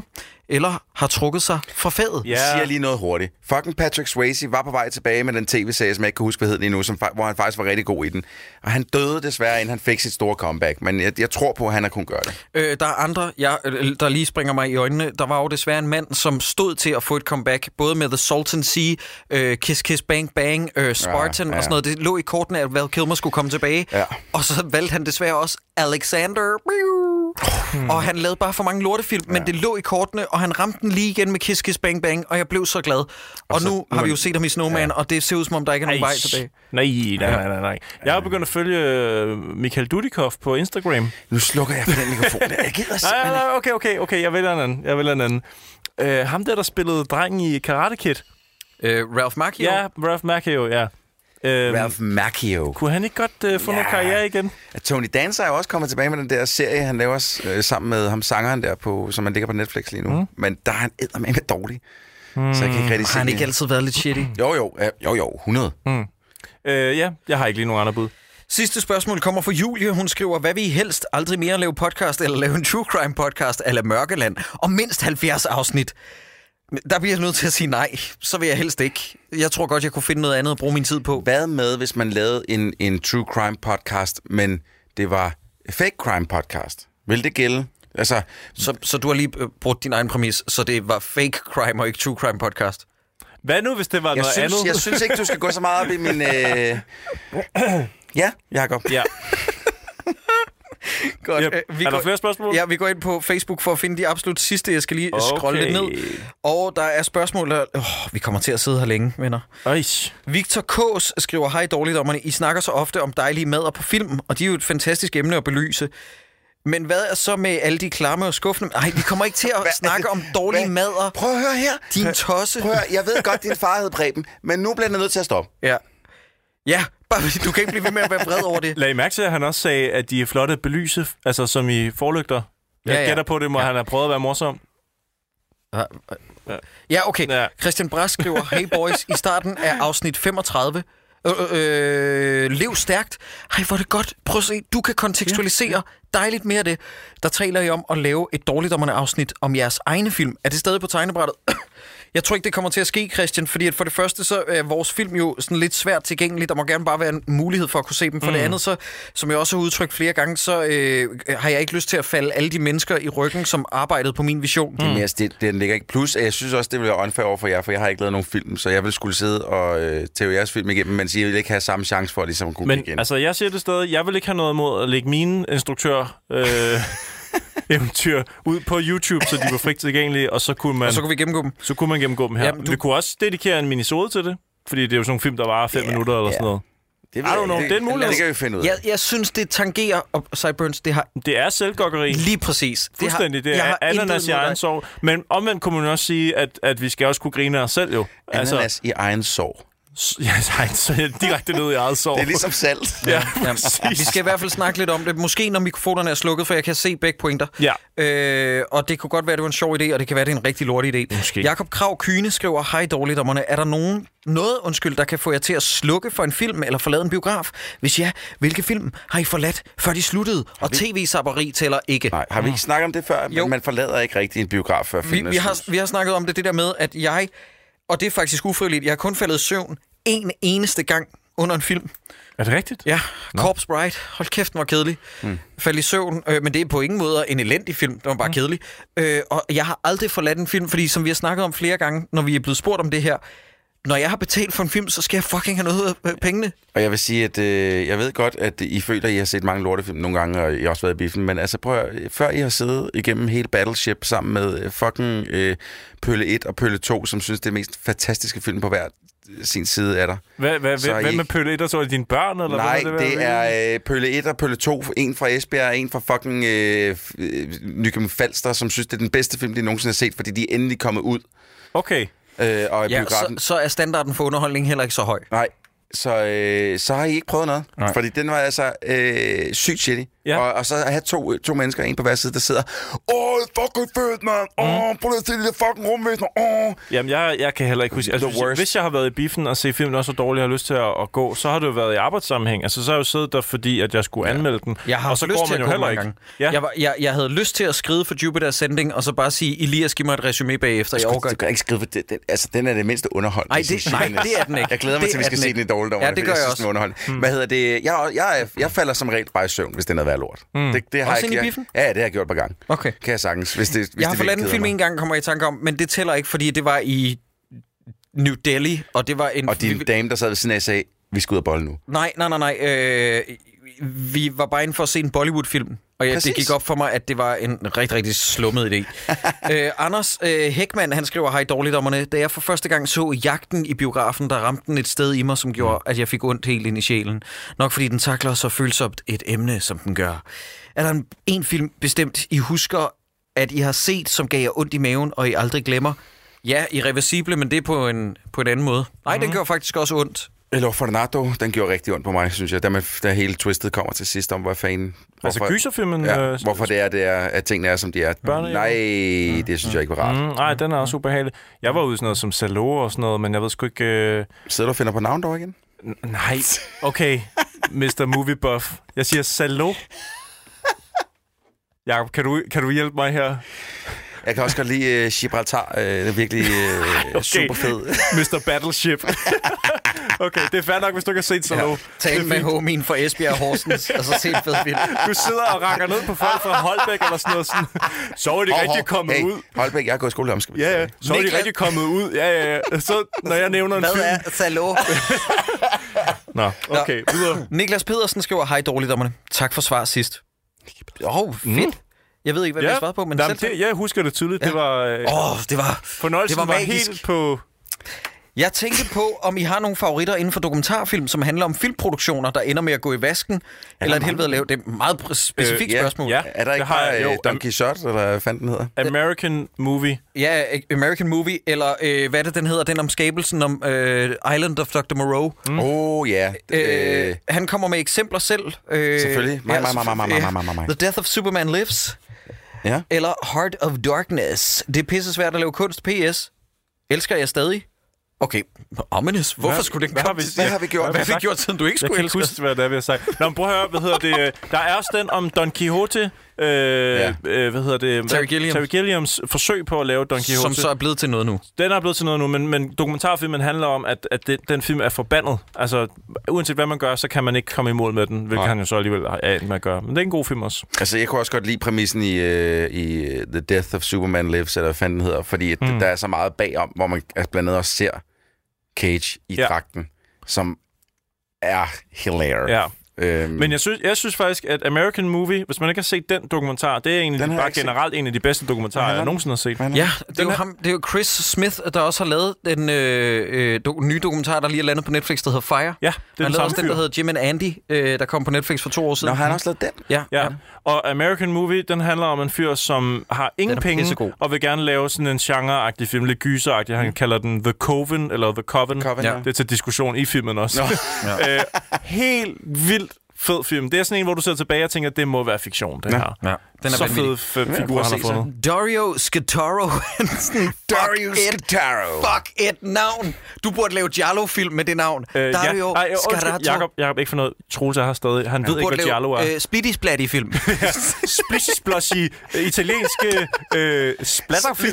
eller har trukket sig fra fadet. Jeg siger lige noget hurtigt. Fucking Patrick Swayze var på vej tilbage med den tv-serie, som jeg ikke kan huske, hvad hed den endnu, som, hvor han faktisk var rigtig god i den. Og han døde desværre, inden han fik sit store comeback. Men jeg, jeg tror på, at han har kunnet gøre det. Øh, der er andre, jeg, der lige springer mig i øjnene. Der var jo desværre en mand, som stod til at få et comeback, både med The Salton Sea, øh, Kiss Kiss Bang Bang, øh, Spartan ja, ja. og sådan noget. Det lå i kortene, at Val Kilmer skulle komme tilbage. Ja. Og så valgte han desværre også Alexander. Hmm. Og han lavede bare for mange lortefilm, ja. men det lå i kortene, og han ramte den lige igen med Kiss Kiss Bang Bang, og jeg blev så glad. Og, og så, nu har vi jo set ham i Snowman, ja. og det ser ud som om, der ikke er nogen vej tilbage. Nej, nej, nej, nej, nej. Jeg har begyndt at følge Michael Dudikoff på Instagram. Nu slukker jeg for den mikrofon der. Jeg gider simpelthen nej, nej, okay, okay, okay, jeg vælger en anden. Jeg vælger en anden. Uh, ham der, der spillede drengen i Karate Kid. Uh, Ralph Macchio? Ja, Ralph Macchio, ja. Um, Ralph Macchio. Kunne han ikke godt uh, få ja. noget karriere igen? Tony Danza er jo også kommet tilbage med den der serie, han laver uh, sammen med ham sangeren der, på, som man ligger på Netflix lige nu. Mm. Men der er han eddermame med dårlig. Mm. Så jeg kan ikke rigtig se. Har han ikke altid været lidt shitty? Jo, jo, jo, jo, hundrede. Mm. Uh, ja, jeg har ikke lige nogen andre bud. Sidste spørgsmål kommer fra Julie. Hun skriver, hvad vil I helst aldrig mere lave podcast eller lave en true crime podcast eller Mørkeland og mindst halvfjerds afsnit? Der bliver jeg nødt til at sige nej. Så vil jeg helst ikke. Jeg tror godt, jeg kunne finde noget andet at bruge min tid på. Hvad med, hvis man lavede en, en true crime podcast, men det var fake crime podcast? Vil det gælde? Altså, så, så du har lige brugt din egen præmis, så det var fake crime og ikke true crime podcast? Hvad nu, hvis det var jeg noget synes, andet? Jeg synes ikke, du skal gå så meget op i min... Øh... Ja, Jacob. Ja. Godt. Yep. Vi er der går, flere spørgsmål? Ja, vi går ind på Facebook for at finde de absolut sidste. Jeg skal lige okay. scrolle lidt ned. Og der er spørgsmål, der... Oh, vi kommer til at sidde her længe, venner. Eish. Victor K's skriver, hej dårligdommerne. I snakker så ofte om dejlige mad på film, og de er jo et fantastisk emne at belyse. Men hvad er så med alle de klamme og skuffende... Nej, vi kommer ikke til at snakke om dårlige Hvad? madder. Prøv at høre her. Din tosse. Prøv at høre. Jeg ved godt, din far hed Preben, men nu bliver den nødt til at stoppe. Ja. Ja, bare, du kan ikke blive ved med at være vred over det. Lad I mærke til, at han også sagde, at de er flotte at belyse, altså som i forlygter. Jeg ja, ja. gætter på det, må ja. han have prøvet at være morsom. Ja, ja okay. Ja. Christian Brask skriver, hey boys, i starten af afsnit femogtredive. Øh, øh, lev stærkt. Hej, hvor er det godt. Prøv at se, du kan kontekstualisere ja. dejligt mere af det. Der taler I om at lave et dårligdommerne afsnit om jeres egne film. Er det stadig på tegnebrættet? Jeg tror ikke, det kommer til at ske, Christian, fordi at for det første, så er vores film jo sådan lidt svært tilgængelig. Der må gerne bare være en mulighed for at kunne se dem. For mm. det andet, så, som jeg også har udtrykt flere gange, så øh, har jeg ikke lyst til at falde alle de mennesker i ryggen, som arbejdede på min vision. Mm. Jamen, det, det ligger ikke. Plus, jeg synes også, det vil være unfair over for jer, for jeg har ikke lavet nogen film, så jeg vil skulle sidde og øh, tage jeres film igennem, men I vil ikke have samme chance for at ligesom kunne men, igen. Men altså, jeg siger det stadig, jeg vil ikke have noget imod at lægge mine instruktør... Øh eventyr ud på YouTube, så de var frit tilgængelige, og så kunne man... Og så kunne vi gennemgå dem. Så kunne man gennemgå dem her. Jamen, du... Vi kunne også dedikere en minisode til det, fordi det er jo sådan nogle film, der varer fem yeah, minutter eller yeah. sådan noget. Det, ved, I don't know, det, det er en mulighed. Det kan vi finde ud af. Jeg, jeg synes, det tangerer... Og Sideburns, det har... Det er selvgokkeri. Lige præcis. Fuldstændig. Det, har, det er ananas i egen sorg. Men omvendt kunne man også sige, at, at vi skal også kunne grine af os selv jo. Ananas altså, i egen sorg. Ja, direkte ned i eget sår. Det er ligesom salt. Ja, ja, vi skal i hvert fald snakke lidt om det. Måske når mikrofonerne er slukket, for jeg kan se begge pointer. Ja. Øh, og det kunne godt være, det var en sjov idé, og det kan være, det er en rigtig lortig idé. Måske. Jakob Krav Kyne skriver, hej dårligdommerne. Er der nogen, noget, undskyld, der kan få jer til at slukke for en film eller forlade en biograf? Hvis ja, hvilke film har I forladt, før de sluttede? Og tv-sapperi tæller ikke. Nej, har vi ikke snakket om det før? Jo. Man forlader ikke rigtig en biograf, før filmen vi, vi, har, vi har snakket om det, det der med, at jeg... Og det er faktisk ufrivilligt. Jeg har kun faldet i søvn en eneste gang under en film. Er det rigtigt? Ja, Corpse Bride. Hold kæft, den var kedelig. Mm. Faldt i søvn, øh, men det er på ingen måde en elendig film. Den var bare mm. kedelig. Øh, og jeg har aldrig forladt en film, fordi som vi har snakket om flere gange, når vi er blevet spurgt om det her, når jeg har betalt for en film, så skal jeg fucking have noget af pengene. Og jeg vil sige, at øh, jeg ved godt, at I føler, at I har set mange lortefilm nogle gange, og I har også været i biffen, men altså prøv at, før I har siddet igennem hele Battleship sammen med fucking øh, Pølle et og Pølle to, som synes, det er mest fantastiske film på hver sin side af dig. Hvad, hvad, hvad I... med Pølle et og så? Er det dine børn? Eller Nej, hvad det, det er øh, Pølle et og Pølle to. En fra Esbjerg, en fra fucking øh, Nykøbing Falster, som synes, det er den bedste film, de nogensinde har set, fordi de er endelig kommet ud. Okay. Øh, og ja, så, så er standarden for underholdning heller ikke så høj. Nej, så, øh, så har I ikke prøvet noget. Nej. Fordi den var altså øh, sygt shitty. Ja. Og, og så at have to, to mennesker, en på hver side, der sidder, åh, fucking fedt, mand. Åh, prøv at se det der fucking rumvæsen. Åh. Jamen, jeg, jeg kan heller ikke huske... Altså, hvis, hvis jeg har været i biffen og se filmen også så dårligt, og har lyst til at, at gå, så har det jo været i arbejdssammenhæng. Altså, så har jeg jo siddet der, fordi at jeg skulle anmelde den. Jeg har og så lyst går til man at jo gå heller mange ikke. gange. Ja. Jeg, var, jeg, jeg havde lyst til at skrive for Jupiter Ascending, og så bare sige, Elias, giv mig et resume bagefter. Jeg overgår. Du kan ikke skrive, for det, det, altså, den er det mindste underhold. Nej, det, nej, det er den ikke. Jeg glæder mig det til, at vi skal se den i dårligt over. Ja, det gør jeg, jeg også. Underhold. Hmm. Hvad hedder det? Jeg, jeg, jeg falder som regel bare i søvn, hvis det er noget værd lort. Hmm. Det, det har også jeg, ind i biffen? Ja, det har jeg gjort et par gange. Okay. Kan jeg sagtens, hvis det, hvis jeg har det forladt en film en gang, kommer jeg i tanke om, men det tæller ikke, fordi det var i New Delhi, og det var en... Og din dame, der sad ved siden af, sagde, vi skal ud og bolle nu. Nej, nej, nej, nej. Øh, vi var bare inde for at se en Bollywood-film, og ja, det gik op for mig, at det var en rigtig, rigtig slummet idé. øh, Anders øh, Hækman, han skriver, hej dårligdommerne, da jeg for første gang så Jagten i biografen, der ramte den et sted i mig, som gjorde, at jeg fik ondt helt ind i sjælen. Nok fordi den takler så følsomt et emne, som den gør. Er der en, en film bestemt, I husker, at I har set, som gav jer ondt i maven, og I aldrig glemmer? Ja, Irreversible, men det er på en, på en anden måde. Nej, mm. den gjorde faktisk også ondt. Eller Fornato, den gjorde rigtig ondt på mig, synes jeg. Da, man, da hele twistet kommer til sidst om, hvad fanden... Altså gyserfilmen? Ja, øh, hvorfor det er, det er, at tingene er, som de er. Børne, Nej, det synes jeg ikke var rart. Mm, nej, den er også ubehageligt. Jeg var ude i sådan noget som Salo og sådan noget, men jeg ved sgu ikke... Øh... Sidder du og finder på navn dog igen? N- nej, okay. mister Movie Buff. Jeg siger Salo. Jakob, kan du, kan du hjælpe mig her? Jeg kan også godt lide uh, Gibraltar. Uh, det er virkelig uh, okay. super fed. mister Battleship. Okay, det er fair nok, hvis du kan se Salo. Ja. Tal med homien for Esbjerg Horsens, og så se en fed film. Du sidder og rakker ned på folk fra Holbæk eller sådan noget. Sådan. Så er de hov, rigtig hov. kommet hey, ud. Holbæk, jeg har gået i skole om, skal vi Ja, ja. Så er de rigtig kommet ud. Ja, ja, ja. Så når jeg nævner en Hvad film... er Salo? Nå, okay, videre. Niklas Pedersen skriver, hej dårligdommerne. Tak for svar sidst. Åh, oh, fedt. Mm. Jeg ved ikke, hvad ja. vi svarede på, men Jamen, selv... det, jeg husker det tydeligt. Ja. Det var... Åh, øh, oh, det var... Fornøjelsen det var, var magisk. helt på... Jeg tænkte på, om I har nogle favoritter inden for dokumentarfilm, som handler om filmproduktioner, der ender med at gå i vasken, ja, eller et helvede at lave. Det er et meget specifikt øh, spørgsmål. Ja, er der ikke bare jo, Don Quixote, eller hvad fanden den hedder? American Movie. Ja, American Movie, eller øh, hvad er det, den hedder? Den om skabelsen om øh, Island of doktor Moreau. Åh, mm. oh, ja. Øh, han kommer med eksempler selv. Øh, selvfølgelig. Mig, mig, mig, mig, mig, mig, mig, mig. The Death of Superman Lives. Ja. Eller Heart of Darkness. Det er pisse svært at lave kunst. P S. Elsker jeg stadig? Okay, ominous. Hvorfor hvad, skulle det ikke hvad, komme? har vi, hvad har vi gjort? Hvad har vi gjort, siden du ikke skulle elske? Jeg kan ikke huske, hvad det er, vi har sagt. Nå, men prøv at høre, hvad hedder det? Der er også den om Don Quixote. Øh, ja. øh, hvad hedder det? Terry Gilliams. Terry Gilliams forsøg på at lave Don Quixote. Som så er blevet til noget nu. Den er blevet til noget nu, men, men dokumentarfilmen handler om, at, at det, den film er forbandet. Altså, uanset hvad man gør, så kan man ikke komme i mål med den, hvilket han jo så alligevel er med at gøre. Men det er en god film også. Altså, jeg kunne også godt lide præmissen i, uh, i The Death of Superman Lives, eller hvad fanden den hedder, fordi mm. der er så meget bagom, hvor man blandt andet også ser Cage i ja. dragten, som er hilarious. Ja. Øhm. Men jeg synes, jeg synes faktisk, at American Movie, hvis man ikke har set den dokumentar, det er egentlig de, bare generelt en af de bedste dokumentarer, jeg nogensinde har set. Ja, det er, jo ham, det er jo Chris Smith, der også har lavet den øh, do, nye dokumentar, der lige er landet på Netflix, der hedder Fire. Ja, det er han den lavede også den, der hedder Jim and Andy, øh, der kom på Netflix for to år siden. Nå, har han også lavet den? Ja. ja. ja. Og American Movie, den handler om en fyr, som har ingen penge, pissegod. Og vil gerne lave sådan en genre-agtig film, lidt gyser-agtig. Han kalder den The Coven, eller The Coven. Coven ja. Det er til diskussion i filmen også. ja. øh, helt vildt fed film. Det er sådan en, hvor du sidder tilbage og tænker, at det må være fiktion, det ja. her. Ja. Den er så fed f- figur, han har fundet. Dario Scataro. Dario Scataro. Fuck et navn. Du burde lave Giallo-film med det navn. Øh, Dario ja. Scataro. Jakob, Jakob, ikke for noget. Troels er her stadig. Han ja. ved ikke, hvad Giallo er. Øh, Splitty Splatty-film. Splitty Splatty. Italienske øh, splatterfilm.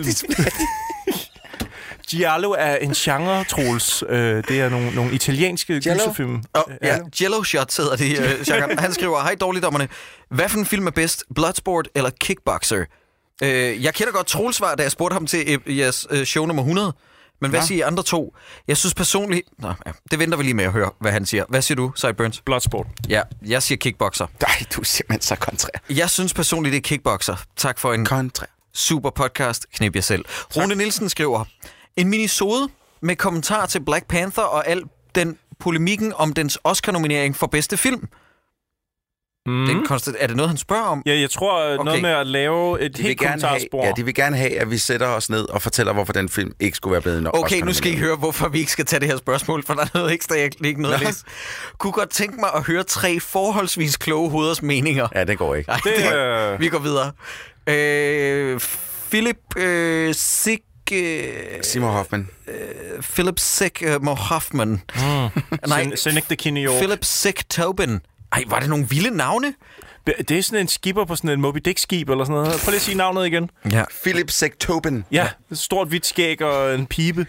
Giallo er en genre, Troels. Øh, det er nogle, nogle italienske gyserfilm. Oh, ja, Jello Shots hedder det. Øh, Han skriver, hej dårligdommerne. Hvad for en film er bedst? Bloodsport eller Kickboxer? Øh, jeg kender godt Troels svar, da jeg spurgte ham til øh, jeres øh, show nummer hundrede. Men hvad ja. siger I andre to? Jeg synes personligt... Nå, ja, det venter vi lige med at høre, hvad han siger. Hvad siger du, Sideburns? Bloodsport. Ja, jeg siger Kickboxer. Nej, du er simpelthen så kontrær. Jeg synes personligt, det er Kickboxer. Tak for en kontrær. Super podcast. Knip jer selv. Tak. Rune Nielsen skriver... En minisode med kommentar til Black Panther og al den polemikken om dens Oscar-nominering for bedste film. Mm. Det er, konstant, er det noget, han spørger om? Ja, jeg tror okay. noget med at lave et de helt kommentarspor. Ja, de vil gerne have, at vi sætter os ned og fortæller, hvorfor den film ikke skulle være blevet nok. Okay, nu skal I høre, hvorfor vi ikke skal tage det her spørgsmål, for der er noget ekstra, jeg ikke noget at læse. Kunne godt tænke mig at høre tre forholdsvis kloge hoveders meninger. Ja, det går ikke. Ej, det, det, øh... Vi går videre. Øh, Philip øh, Sig... Øh, Seymour Hoffman. Øh, Philip Seymour Hoffman. Mm. Nej, Philip Sick Tobin. Ej, var det nogle vilde navne? Det er sådan en skipper på sådan en Moby Dick-skib eller sådan noget. Prøv lige at sige navnet igen. Ja. Philip Sick Tobin. Ja, et stort hvidt skæg og en pibe.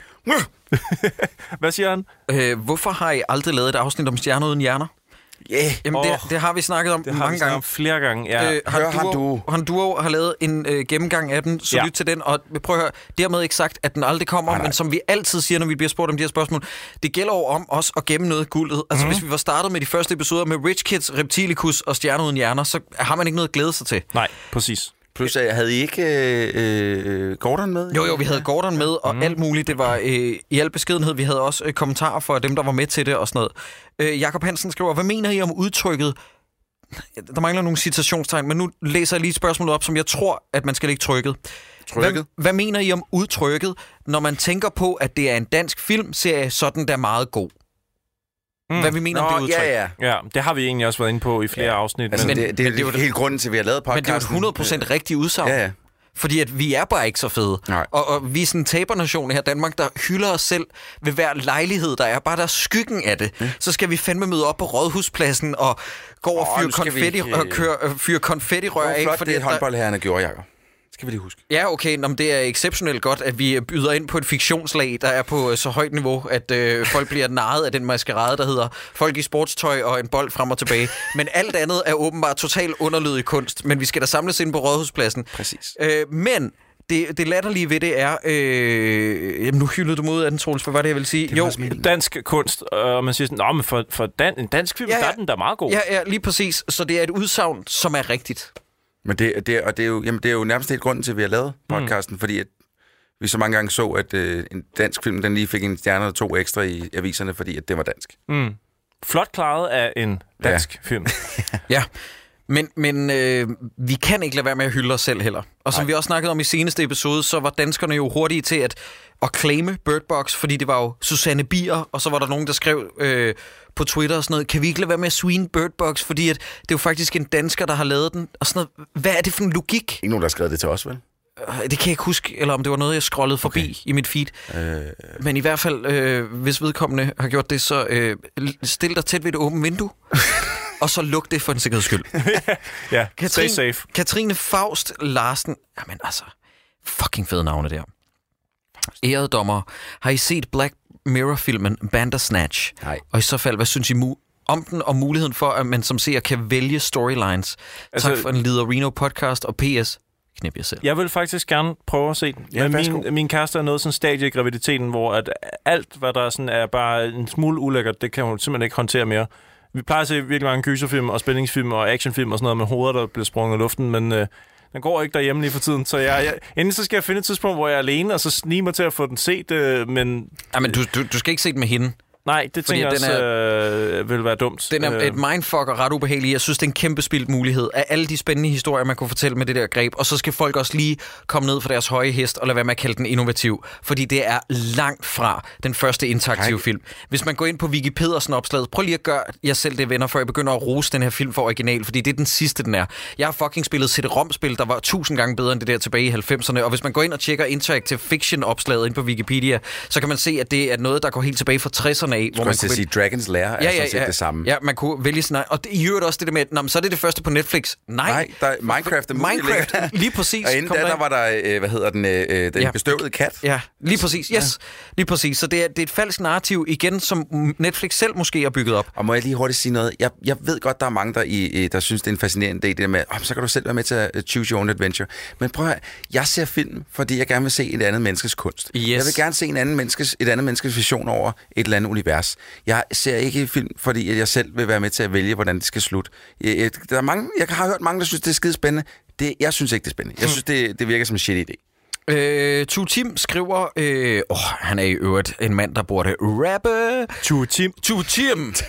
Hvad siger han? Øh, hvorfor har I aldrig lavet et afsnit om stjerner uden hjerner? Yeah. Jamen, det, det har vi snakket om det mange har vi gange. om flere gange, ja. Øh, Hør han Duo, han Duo har lavet en øh, gennemgang af den, så ja. Lyt til den. Og prøv at høre, dermed ikke sagt, at den aldrig kommer, nej, nej. Men som vi altid siger, når vi bliver spurgt om de her spørgsmål, det gælder jo om os at gemme noget af guldet. Altså, mm-hmm. hvis vi var startet med de første episoder med Rich Kids, Reptilicus og Stjerner uden hjerner, så har man ikke noget at glæde sig til. Nej, præcis. Plus, havde I ikke øh, øh, Gordon med? Jo, jo, vi havde Gordon med, og mm. alt muligt. Det var øh, i al beskedenhed. Vi havde også øh, kommentarer fra dem, der var med til det og sådan noget. Øh, Jakob Hansen skriver, hvad mener I om udtrykket? Der mangler nogle citationstegn, men nu læser jeg lige et spørgsmål op, som jeg tror, at man skal lægge trykket. Trykket? Hvad, hvad mener I om udtrykket, når man tænker på, at det er en dansk filmserie, sådan der er meget god? Mm. Hvad vi mener Nå, om det udtryk? Ja, ja. ja, det har vi egentlig også været inde på i flere ja. afsnit. Altså, men, det, det, det, det er jo helt grunden til, at vi har lavet podcasten. Men det er jo et hundrede procent rigtigt udsagn. Ja, ja. Fordi at vi er bare ikke så fede. Og, og vi er sådan en tabernation her i Danmark, der hylder os selv ved hver lejlighed, der er. Bare der er skyggen af det. Mm. Så skal vi fandme møde op på Rådhuspladsen og gå og fyre konfetti, vi... og køre, øh, fyre konfettirør af. Flot, fordi det håndboldherrerne gjorde, Jacob. Skal vi lige huske. Ja, okay. Nå, det er exceptionelt godt, at vi byder ind på et fiktionslag, der er på så højt niveau, at øh, folk bliver narret af den maskerade, der hedder folk i sportstøj og en bold frem og tilbage. Men alt andet er åbenbart totalt underlydig kunst. Men vi skal da samles ind på Rådhuspladsen. Præcis. Øh, men det, det latterlige ved det er... Øh, jamen, nu hyldede du mod af den, Troels. Hvad var det, jeg ville sige? Jo, dansk kunst. Og man siger sådan, nå, men for, for dan, en dansk film, ja, ja. Der er den der meget god. Ja, ja, lige præcis. Så det er et udsagn, som er rigtigt. Men det, det, og det, er jo, jamen det er jo nærmest helt grunden til, at vi har lavet podcasten, mm. fordi at vi så mange gange så, at øh, en dansk film, den lige fik en stjerne eller to ekstra i aviserne, fordi at det var dansk. Mm. Flot klaret af en dansk ja. film. Ja, men, men øh, vi kan ikke lade være med at hylde os selv heller. Og som Nej. vi også snakkede om i seneste episode, så var danskerne jo hurtige til at, at claime Bird Box, fordi det var jo Susanne Bier, og så var der nogen, der skrev... Øh, på Twitter og sådan noget, kan vi ikke lade være med at swine Bird Box, fordi at det er jo faktisk en dansker, der har lavet den, og sådan noget. Hvad er det for en logik? Ikke nogen, der har skrevet det til os, vel? Det kan jeg ikke huske, eller om det var noget, jeg scrollede forbi okay. i mit feed. Øh... Men i hvert fald, øh, hvis vedkommende har gjort det, så øh, stil dig tæt ved et åbent vindue, og så luk det for en sikkerheds skyld. ja, Katrine, stay safe. Katrine Faust Larsen, jamen altså, fucking fede navne der. Ærede dommer, har I set Black Mirror-filmen Bandersnatch? Nej. Og i så fald, hvad synes I mu- om den, og muligheden for, at man som seer kan vælge storylines? Altså, tak for en Lider Reno podcast, og P S. Knip jer selv. Jeg vil faktisk gerne prøve at se den. Ja, min, min kæreste er nået sådan en stadie i graviditeten, hvor at alt, hvad der sådan er bare en smule ulækkert, det kan hun simpelthen ikke håndtere mere. Vi plejer at se virkelig mange gyserfilm og spændingsfilm og actionfilm og sådan noget med hoveder, der bliver sprunget i luften, men... Øh, den går ikke derhjemme lige for tiden, så jeg, jeg, endelig så skal jeg finde et tidspunkt, hvor jeg er alene, og så snige mig til at få den set, øh, men... Ja, men du, du, du skal ikke se den med hende. Nej, det tænker jeg også er, øh, vil være dumt. Den er et mindfuck og ret ubehageligt. Jeg synes, det er en kæmpe spildt mulighed af alle de spændende historier, man kunne fortælle med det der greb. Og så skal folk også lige komme ned fra deres høje hest og lade være med at kalde den innovativ. Fordi det er langt fra den første interaktive okay. film. Hvis man går ind på Vicky Pedersen-opslaget, prøv lige at gøre jer selv det, venner, før jeg begynder at rose den her film for original. Fordi det er den sidste, den er. Jeg har fucking spillet C D-ROM-spil, der var tusind gange bedre end det der tilbage i halvfemserne. Og hvis man går ind og tjekker Interactive Fiction-opslaget ind på Wikipedia, så kan man se, at det er noget, der går helt tilbage fra tresserne af. Hvor man kunne sige, Dragons Lair er ja, ja, sådan ja, det samme. Ja, man kunne vælge sådan. Og det, i øvrigt også det der med, at så er det det første på Netflix. Nej, Nej der er Minecraft. Er Minecraft, lige præcis. Og inden da, der var der, øh, hvad hedder den, øh, den ja. bestøvede kat. Ja, lige præcis. Yes, ja. lige præcis. Så det er, det er et falsk narrativ, igen, som Netflix selv måske har bygget op. Og må jeg lige hurtigt sige noget? Jeg, jeg ved godt, der er mange, der, i, der synes, det er en fascinerende idé, det der med, oh, så kan du selv være med til at choose your own adventure. Men prøv at jeg ser film, fordi jeg gerne vil se et andet menneskes kunst. Yes. Jeg vil gerne se en anden menneskes, et andet menneskes vision over et eller andet univers. Jeg ser ikke film, fordi jeg selv vil være med til at vælge, hvordan det skal slutte. Jeg, jeg, der er mange, jeg har hørt mange, der synes, det er skide spændende. Det, jeg synes ikke, det er spændende. Jeg synes, det, det virker som en shit idé. Øh, Tu Tim skriver, øh, åh, han er i øvrigt en mand, der burde rappe. Tu Tim. Tu Tim.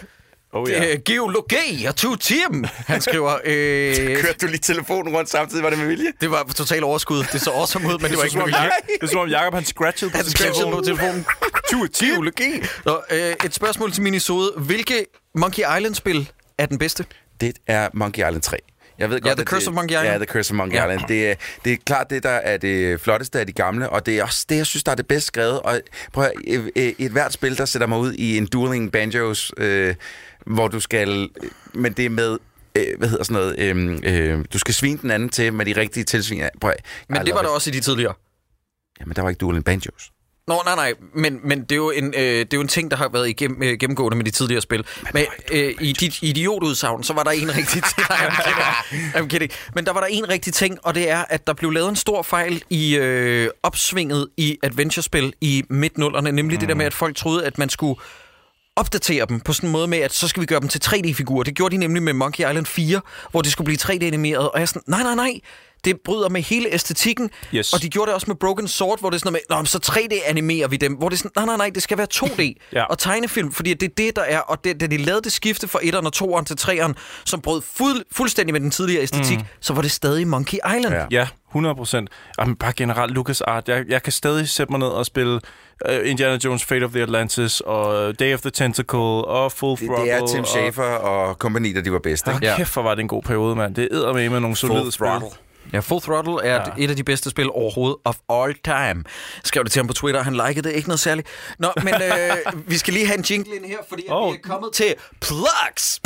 Oh, ja. Øh, geologi og to team. Han skriver... Øh, Kørte du lige telefonen rundt samtidig? Var det med vilje? det var total overskud. Det så awesome ud, men det var ikke med vilje. Det er som om Jacob han scratchede på Han scratchede på telefonen. Geologi. Nå, øh, et spørgsmål til Minisode. Hvilke Monkey Island-spil er den bedste? Det er Monkey Island tre. Jeg ved Ja, godt, The at Curse det, of Monkey Island. Ja, The Curse of Monkey Ja. Island. Det er, det er klart det, der er det flotteste af de gamle, og det er også det, jeg synes, der er det bedst skrevet. Og prøv at, høre, i et hvert spil, der sætter mig ud i en dueling banjos, øh, hvor du skal... Men det er med... Øh, hvad hedder sådan noget? Øh, øh, du skal svine den anden til med de rigtige tilsvin. Prøv at, Men det var der også i de tidligere. Jamen, der var ikke dueling banjos. Nå, nej, nej, men, men det, er jo en, øh, det er jo en ting, der har været igennem, øh, gennemgående med de tidligere spil. Men øh, i dit idiotudsagn, så var der en rigtig ting. Nej, I'm kidding. I'm kidding. Men der var der en rigtig ting, og det er, at der blev lavet en stor fejl i øh, opsvinget i adventure-spil i midt-nullerne, nemlig mm. det der med, at folk troede, at man skulle opdatere dem på sådan en måde med, at så skal vi gøre dem til tre D-figurer. Det gjorde de nemlig med Monkey Island fire, hvor det skulle blive tre D-animeret, og jeg er sådan, nej, nej, nej. Det bryder med hele æstetikken, Yes. og de gjorde det også med Broken Sword, hvor det er sådan noget med, nå, så tre D-animerer vi dem, hvor det er sådan, nej, nej, nej, det skal være to D Ja. og tegnefilm, fordi det er det, der er, og det, da de lavede det skifte fra etteren og toeren til treeren, som brød fuld, fuldstændig med den tidligere æstetik, mm. så var det stadig Monkey Island. Ja. Ja, hundrede procent. Jamen, bare generelt LucasArts. Jeg, jeg kan stadig sætte mig ned og spille uh, Indiana Jones Fate of the Atlantis, og Day of the Tentacle, og Full Det, Throttle. det er Tim Schafer og company, der de var bedst, Og, ikke? ja. Kæft, hvor var det en god periode, mand. Det æder med med nogle solide spil. Ja, Full Throttle er ja. et af de bedste spil overhovedet of all time. Skrev det til ham på Twitter, han likede det, ikke noget særligt. Nå, men øh, vi skal lige have en jingle ind her, fordi oh. vi er kommet til Plugs.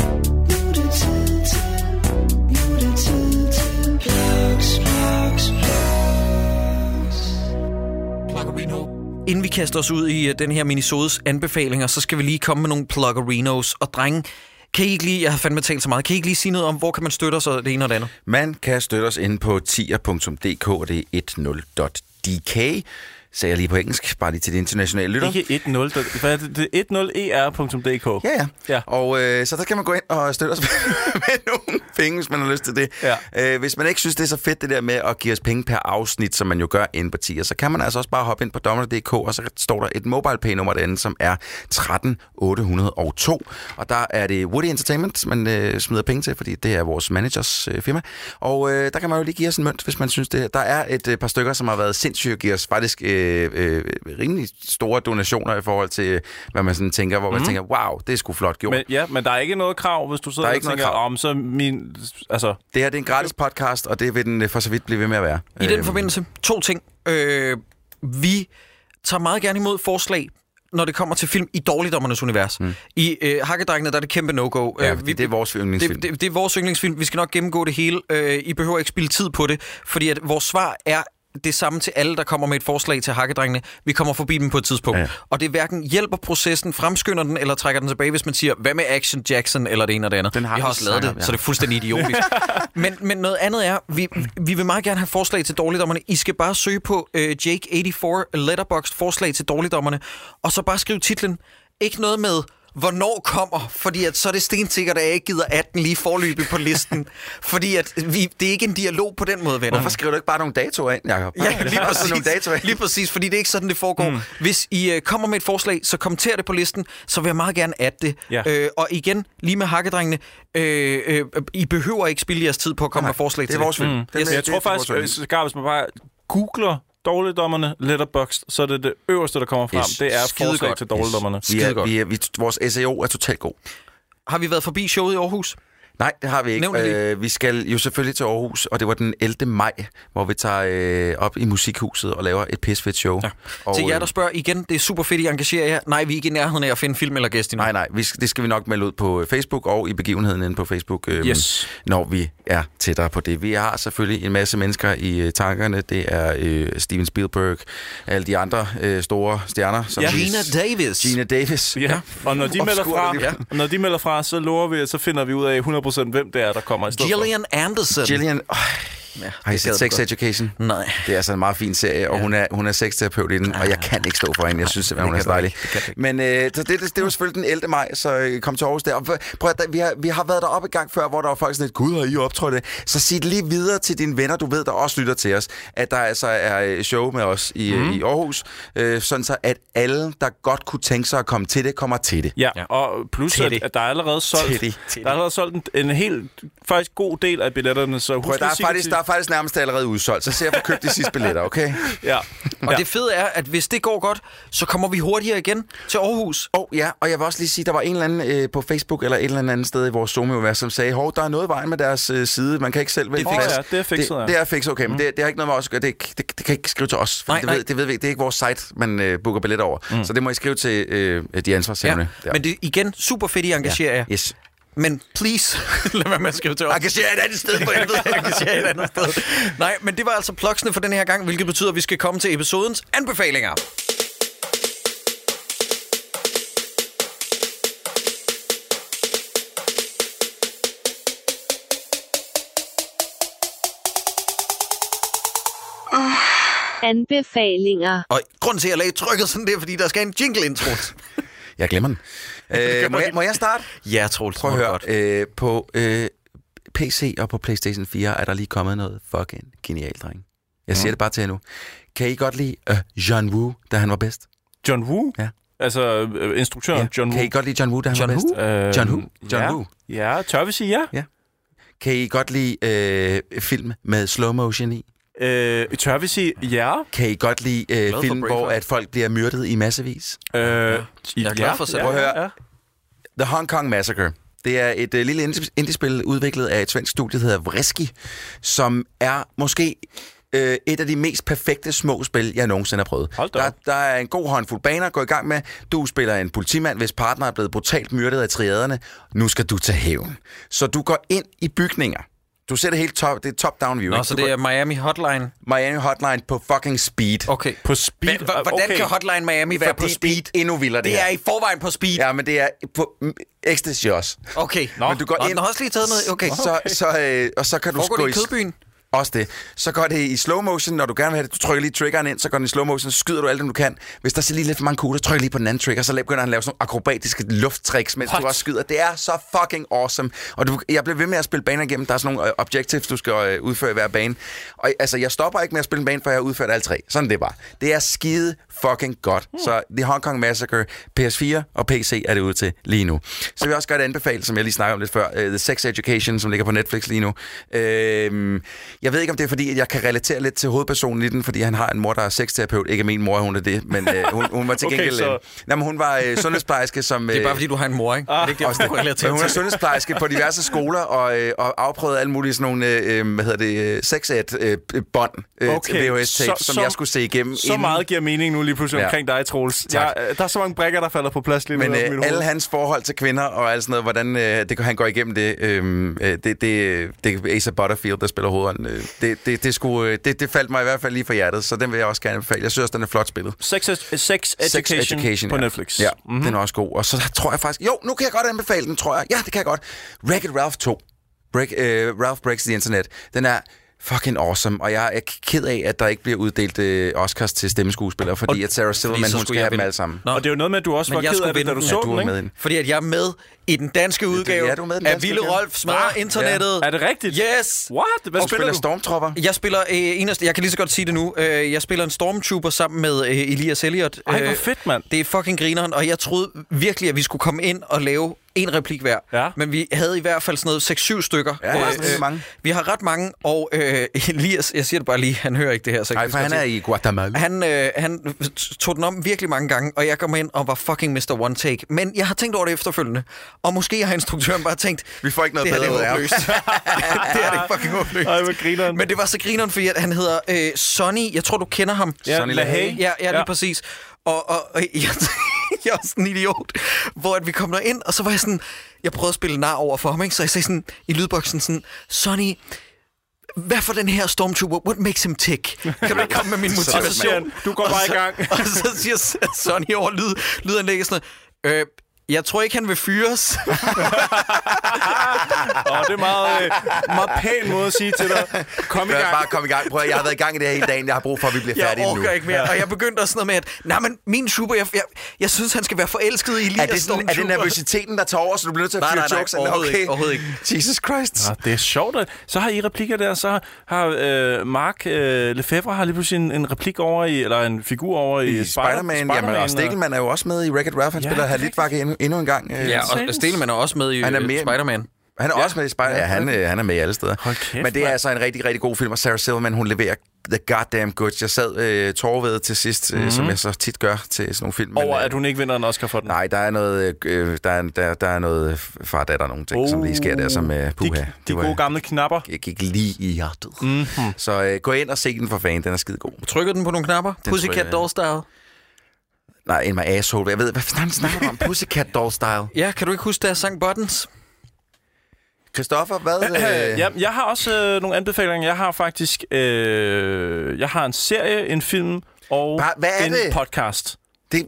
Inden vi kaster os ud i uh, den her minisodes anbefalinger, så skal vi lige komme med nogle Pluggerinos. Og drenge, kan I ikke lige, jeg har fandme talt så meget, kan I ikke lige sige noget om, hvor kan man støtte os og det ene og det andet? Man kan støtte os inde på tier punktum d k, og det er ti punktum d k. Sagde jeg lige på engelsk, bare lige til de internationale lytter. Ikke ti nul. Hvad er det? Det er ti nul e r punktum d k. Ja, ja. Ja. Og øh, så der kan man gå ind og støtte os med nogle penge, hvis man har lyst til det. Ja. Øh, hvis man ikke synes, det er så fedt, det der med at give os penge per afsnit, som man jo gør inde på tier, så kan man altså også bare hoppe ind på dommer punktum d k, og så står der et MobilePay-nummer derinde, som er tretten otte nul to. Og der er det Woody Entertainment, man øh, smider penge til, fordi det er vores managers øh, firma. Og øh, der kan man jo lige give os en mønt, hvis man synes det. Der er et øh, par stykker, som har været sindssygt, giver os faktisk øh, øh, rimelig store donationer i forhold til, hvad man sådan tænker, hvor man mm. tænker, wow, det er sgu flot gjort. Men, ja, men der er ikke noget krav, hvis du sidder og tænker, om så min... Altså... Det her det er en gratis podcast, og det vil den for så vidt blive ved med at være. I den forbindelse, to ting. Øh, vi tager meget gerne imod forslag, når det kommer til film i Dårligdommernes univers. Mm. I øh, Hakkedrengene, der er det kæmpe no-go. Ja, vi, det er vores yndlingsfilm. Det, det, det er vores yndlingsfilm. Vi skal nok gennemgå det hele. Øh, I behøver ikke spille tid på det, fordi at vores svar er det samme til alle, der kommer med et forslag til Hakkedrengene. Vi kommer forbi dem på et tidspunkt. Ja. Og det hverken hjælper processen, fremskynder den, eller trækker den tilbage, hvis man siger, hvad med Action Jackson, eller det ene og det andet. Den har vi har også lavet det, ja. Så det er fuldstændig idiotisk. men, men noget andet er, vi, vi vil meget gerne have forslag til Dårligdommerne. I skal bare søge på uh, Jake otteogtyve Letterboxd forslag til Dårligdommerne, og så bare skriv titlen. Ikke noget med hvornår kommer, fordi at så er det stensikkert, at jeg ikke gider atten lige forløbet på listen. Fordi at vi, det er ikke en dialog på den måde, venner. Hvorfor skriver du ikke bare nogle datoer ind, Jacob? Ja, lige præcis. Nogle datoer ind. Lige præcis, fordi det er ikke sådan, det foregår. Mm. Hvis I uh, kommer med et forslag, så kommenter det på listen, så vil jeg meget gerne adde det. Ja. Øh, og igen, lige med Hakkedrengene, øh, øh, I behøver ikke spille jeres tid på at komme med forslag til det. Det er vores film. Mm. Yes. Jeg tror faktisk, Skar, hvis man bare googler Dårligdommerne, Letterboxd, så er det det øverste, der kommer frem. Yes. Det er forslag godt til Dårligdommerne. Yes. Vi er, vi er, vi, vores S E O er totalt god. Har vi været forbi showet i Aarhus? Nej, det har vi ikke. Øh, vi skal jo selvfølgelig til Aarhus, og det var den ellevte maj, hvor vi tager øh, op i Musikhuset og laver et pisfedt show. Ja. Og, til jer, der spørger igen, det er super fedt, I engagerer jer. Nej, vi er ikke i nærheden af at finde film eller gæst endnu. Nej, nej, vi, det skal vi nok melde ud på Facebook og i begivenheden inde på Facebook, øh, yes. når vi er tættere på det. Vi har selvfølgelig en masse mennesker i øh, tankerne. Det er øh, Steven Spielberg, alle de andre øh, store stjerner. Som ja. Gina Davis. Gina Davis. Ja, og når de, melder fra, ja. når de melder fra, så lover vi, at så finder vi ud af hundrede procent, hvem det er, der kommer i stedet Gillian for. Anderson. Gillian, øh, Ja, Har I set Sex Education? Nej. Det er altså en meget fin serie, og ja. hun er, hun er sexterapeut i den, og jeg kan ikke stå for hende. Jeg synes, at hun er dejlig. Men øh, så det, det, det er jo selvfølgelig den ellevte maj, så kom til Aarhus der. Og prøv at, vi, har, vi har været deroppe i gang før, hvor der var folk sådan et, gud, har I optrådt det? Så sig det lige videre til dine venner, du ved, der også lytter til os, at der altså er show med os i, mm. i Aarhus, øh, sådan så at alle, der godt kunne tænke sig at komme til det, kommer til det. Ja, ja. Og plus, at, at der er allerede solgt, Teddy. Der er allerede solgt en, en helt, faktisk god del af billetterne, så husk, der, er faktisk, der er faktisk nærmest allerede udsolgt, så ser jeg få købt de sidste billetter, okay? Ja. Og ja. det fede er, at hvis det går godt, så kommer vi hurtigere igen til Aarhus. Og oh, ja, og jeg vil også lige sige, der var en eller anden øh, på Facebook eller et eller andet sted i vores Zoom-univers, som sagde, hov, der er noget vejen med deres øh, side, man kan ikke selv vælge. Det er fikset, ja, det er fikset, det, ja. det er fikset, okay, mm. men det, det er ikke noget med os, det, det, det, det kan ikke skrive til os, for nej, det, nej. Ved, det ved vi ikke, det er ikke vores site, man øh, booker billetter over, mm. så det må I skrive til øh, de ansvarshavende. Ja. Men det igen, super fedt, I engagerer jer. Ja. Yes. Men please, lad være med at skrive til os. Engager et andet sted, for helvede. Engager et andet sted. Nej, men det var altså plugsene for den her gang, hvilket betyder, at vi skal komme til episodens anbefalinger. Anbefalinger. Og grunden til, at jeg lagde trykket sådan der, fordi der skal en jingle-intro. Jeg glemmer den. Øh, må, jeg, må jeg starte? Ja, Troels. Prøv at høre. Øh, på øh, P C og på PlayStation fire er der lige kommet noget fucking genialt, dreng. Jeg siger mm. det bare til jer nu. Kan I godt lide uh, John Woo, da han var bedst? John Woo? Ja. Altså øh, instruktøren ja. John Woo? Kan I godt lide John Woo, da han John var bedst? Øh, John Woo? John ja. Woo? Ja, tør vi sige ja? Ja. Kan I godt lide øh, film med slow motion i? Øh, tør vi sige ja? Kan I godt lide øh, film, hvor at folk bliver myrdet i massevis? Øh, ja. Jeg er glad for at Prøv at høre. Ja. The Hong Kong Massacre. Det er et øh, lille indie-spil udviklet af et svensk studie, der hedder Vriski, som er måske øh, et af de mest perfekte små spil, jeg nogensinde har prøvet. Der, der er en god håndfuld baner at gå i gang med. Du spiller en politimand, hvis partner er blevet brutalt myrdet af triaderne. Nu skal du tage hævn. Så du går ind i bygninger. Du ser det helt top, det er top-down view. Nå, ikke? så det er Miami Hotline? Miami Hotline på fucking speed. Okay. På speed? H- hvordan okay. kan Hotline Miami være Fordi på speed? Det er endnu vildere, det, det her. er i forvejen på speed. Ja, men det er på ecstasy også. Okay. Nå. Men du går Nå, ind... den har også lige taget noget. Okay. Så, så, øh, og så kan du Foregår gå det i Kødbyen? Også det. Så går det i slow motion, når du gerne vil have det. Du trykker lige triggeren ind, så går den i slow motion, så skyder du alt, du kan. Hvis der ser lige lidt for mange kugler, trykker lige på den anden trigger, så begynder han at lave sådan nogle akrobatiske lufttricks, mens What? du også skyder. Det er så fucking awesome. Og du, jeg bliver ved med at spille baner igennem. Der er sådan nogle uh, objectives, du skal uh, udføre i hver bane. Og altså, jeg stopper ikke med at spille en bane, før jeg har udført alle tre. Sådan det er bare. Det er skide fucking godt. Mm. Så The Hong Kong Massacre, P S fire og P C er det ude til lige nu. Så vil jeg også godt anbefale, som jeg lige snakkede om lidt før, uh, The Sex Education, som ligger på Netflix lige nu. Uh, jeg ved ikke, om det er fordi, at jeg kan relatere lidt til hovedpersonen i den, fordi han har en mor, der er sexterapeut. Ikke min mor, hun er det, men uh, hun, hun var til okay, gengæld... så... Nej, men hun var uh, sundhedsplejerske, som... Uh, det er bare fordi, du har en mor, ikke? Ah, det er ikke det, hun, det. hun er sundhedsplejerske på diverse skoler, og, uh, og afprøvede alle mulige sådan nogle, uh, hvad hedder det, sex-ed-bånd, uh, uh, okay. V H S-tape, som så, jeg skulle se igennem. Så inden. Meget giver mening nu lige pludselig ja. omkring dig, Troels. Jeg, der er så mange brækker, der falder på plads lige nu. Men uh, alle hans forhold til kvinder og alt sådan noget, hvordan uh, det, han går igennem det, uh, det, det, det er Asa Butterfield, der spiller hovedånden. Uh, det, det, det, skulle, det, det faldt mig i hvert fald lige for hjertet, så den vil jeg også gerne anbefale. Jeg synes også, den er flot spillet. Sex, sex, Education, sex Education på ja. Netflix. Ja, mm-hmm. den er også god. Og så tror jeg faktisk... Jo, nu kan jeg godt anbefale den, tror jeg. Ja, det kan jeg godt. Wreck-It Ralph to. Break, uh, Ralph Breaks the Internet. Den er fucking awesome, og jeg er ked af, at der ikke bliver uddelt øh, Oscars til stemmeskuespillere, fordi og, at Sarah Silverman, hun skal have dem alle sammen. Nå. Og det er jo noget med, at du også Men var ked af det, da du så ja, den, du ikke? Fordi at jeg er med i den danske udgave ja, du er med den af danske Ville Rolf smadrer ah, internettet. Ja. Er det rigtigt? Yes! What? Hvad og spiller du? Stormtropper. Jeg spiller øh, en af, jeg kan lige så godt sige det nu. Øh, jeg spiller en Stormtrooper sammen med øh, Elias Elliot. Ej, hvor fedt, mand. Det er fucking grineren, og jeg troede virkelig, at vi skulle komme ind og lave en replik hver. Ja. Men vi havde i hvert fald sådan noget seks syv stykker. Ja, øh, øh, mange. Vi har ret mange, og øh, Elias, jeg siger det bare lige, han hører ikke det her. Så Nej, for han er i Guatemala. Han, øh, han tog den om virkelig mange gange, og jeg kom ind og var fucking mister One Take. Men jeg har tænkt over det efterfølgende, og måske har instruktøren bare tænkt, vi får ikke noget det bedre ud af det, det er det fucking håbløst. Ej, hvor grineren. Men det var så grineren, fordi at han hedder øh, Sonny. Jeg tror, du kender ham. Ja, Sonny LaHaye. Ja, ja, lige ja. præcis. Og, og, og jeg, jeg er sådan en idiot, hvor at vi kom derind, og så var jeg sådan, jeg prøvede at spille nar over for ham, ikke? Så jeg sagde sådan i lydboksen sådan, Sonny, hvad for den her Stormtrooper? What makes him tick? Kan du ikke komme med min motivation? Du går bare i gang. Og så, og så siger Sonny over lyd, lydanlægget sådan noget, øh, Jeg tror ikke, han vil fyres. Åh, det er meget, øh, meget pæn måde at sige til dig. Kom i gang. Bare kom i gang. Prøv at, jeg har været i gang i det her hele dagen. Jeg har brug for, at vi bliver færdige nu. Jeg orker ikke mere. Og jeg begyndte også sådan noget med, at nej, men min super, jeg, jeg, jeg synes, han skal være forelsket i Elias Er det, sådan, er det nervøsiteten, der tager over, så du bliver nødt til at fyre jokes? Overhovedet okay. ikke. Overhovedet ikke. Jesus Christ. Ja, det er sjovt. At... Så har I replikker der, så har øh, Mark øh, Lefebvre har lige pludselig en, en replik over i, eller en figur over i, I Spider-Man. Spider Jamen, og Stegelmann er jo også med i Wreck-It Ralph. Han ja, spiller Halitvakke endnu, endnu en gang. Ja, og Stegelmann er også med i han er mere, Spider-Man. Han er ja. også med i Spider-Man. Ja, han, han er med i alle steder. Kæft, men det er man. altså en rigtig, rigtig god film, og Sarah Silverman, hun leverer the goddamn goods. Jeg sad øh, tårvedet til sidst, mm-hmm. øh, som jeg så tit gør til sådan nogle film. Over men, at hun ikke vinder en Oscar for den? Nej, der er noget, øh, der er, der, der er noget far-datter, nogle ting, oh, som lige sker der, som øh, puha. De, de gode gamle knapper. Jeg gik lige i hjertet. Mm-hmm. Så øh, gå ind og se den for fan, den er skide god. Trykker den på nogle knapper? Den Pussycat Doll-style? Nej, in my asshole. Jeg ved, hvad fanden snakker du om? Pussycat Doll-style? Ja, kan du ikke huske, der sang Buttons? Christoffer, hvad? Øh... Ja, jeg har også øh, nogle anbefalinger. Jeg har faktisk øh, jeg har en serie, en film og Hva, hvad er en det? podcast. Det...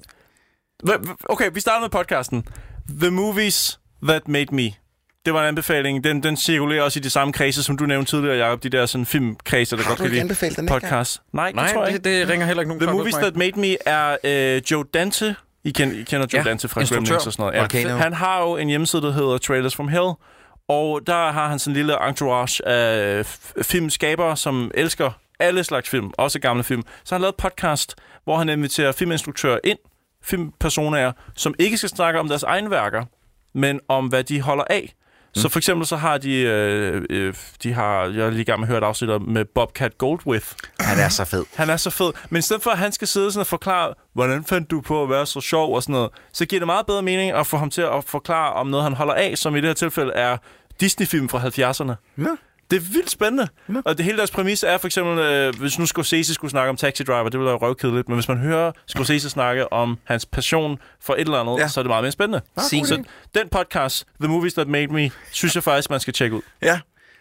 Okay, vi starter med podcasten. The Movies That Made Me. Det var en anbefaling. Den, den cirkulerer også i de samme kredse, som du nævnte tidligere, Jacob. De der sådan filmkredse, der har godt kan lide podcast. Nej, Nej, det tror jeg det, det ringer heller ikke nogen The Movies That Made Me er øh, Joe Dante. I kender, I kender Joe ja, Dante fra Gremlins og sådan noget. Ja. Han har jo en hjemmeside, der hedder Trailers from Hell. Og der har han sådan en lille entourage af filmskabere, som elsker alle slags film, også gamle film. Så han har lavet podcast, hvor han inviterer filminstruktører ind, filmpersoner, som ikke skal snakke om deres egne værker, men om, hvad de holder af. Mm. Så for eksempel så har de, øh, øh, de har, jeg har lige gang med hørt afsnit med Bobcat Goldthwait. Han er så fed. Han er så fed. Men i stedet for, at han skal sidde sådan og forklare, hvordan fandt du på at være så sjov og sådan noget, så giver det meget bedre mening at få ham til at forklare om noget, han holder af, som i det her tilfælde er Disney-film fra halvfjerdserne. Ja. Det er vildt spændende. Ja. Og det hele deres præmis er for eksempel, øh, hvis nu Scorsese skulle snakke om Taxi Driver, det ville være røvkedeligt, men hvis man hører Scorsese snakke om hans passion for et eller andet, ja. så er det meget mere spændende. Ah, så den podcast, The Movies That Made Me, synes jeg faktisk, man skal tjekke ud. Ja.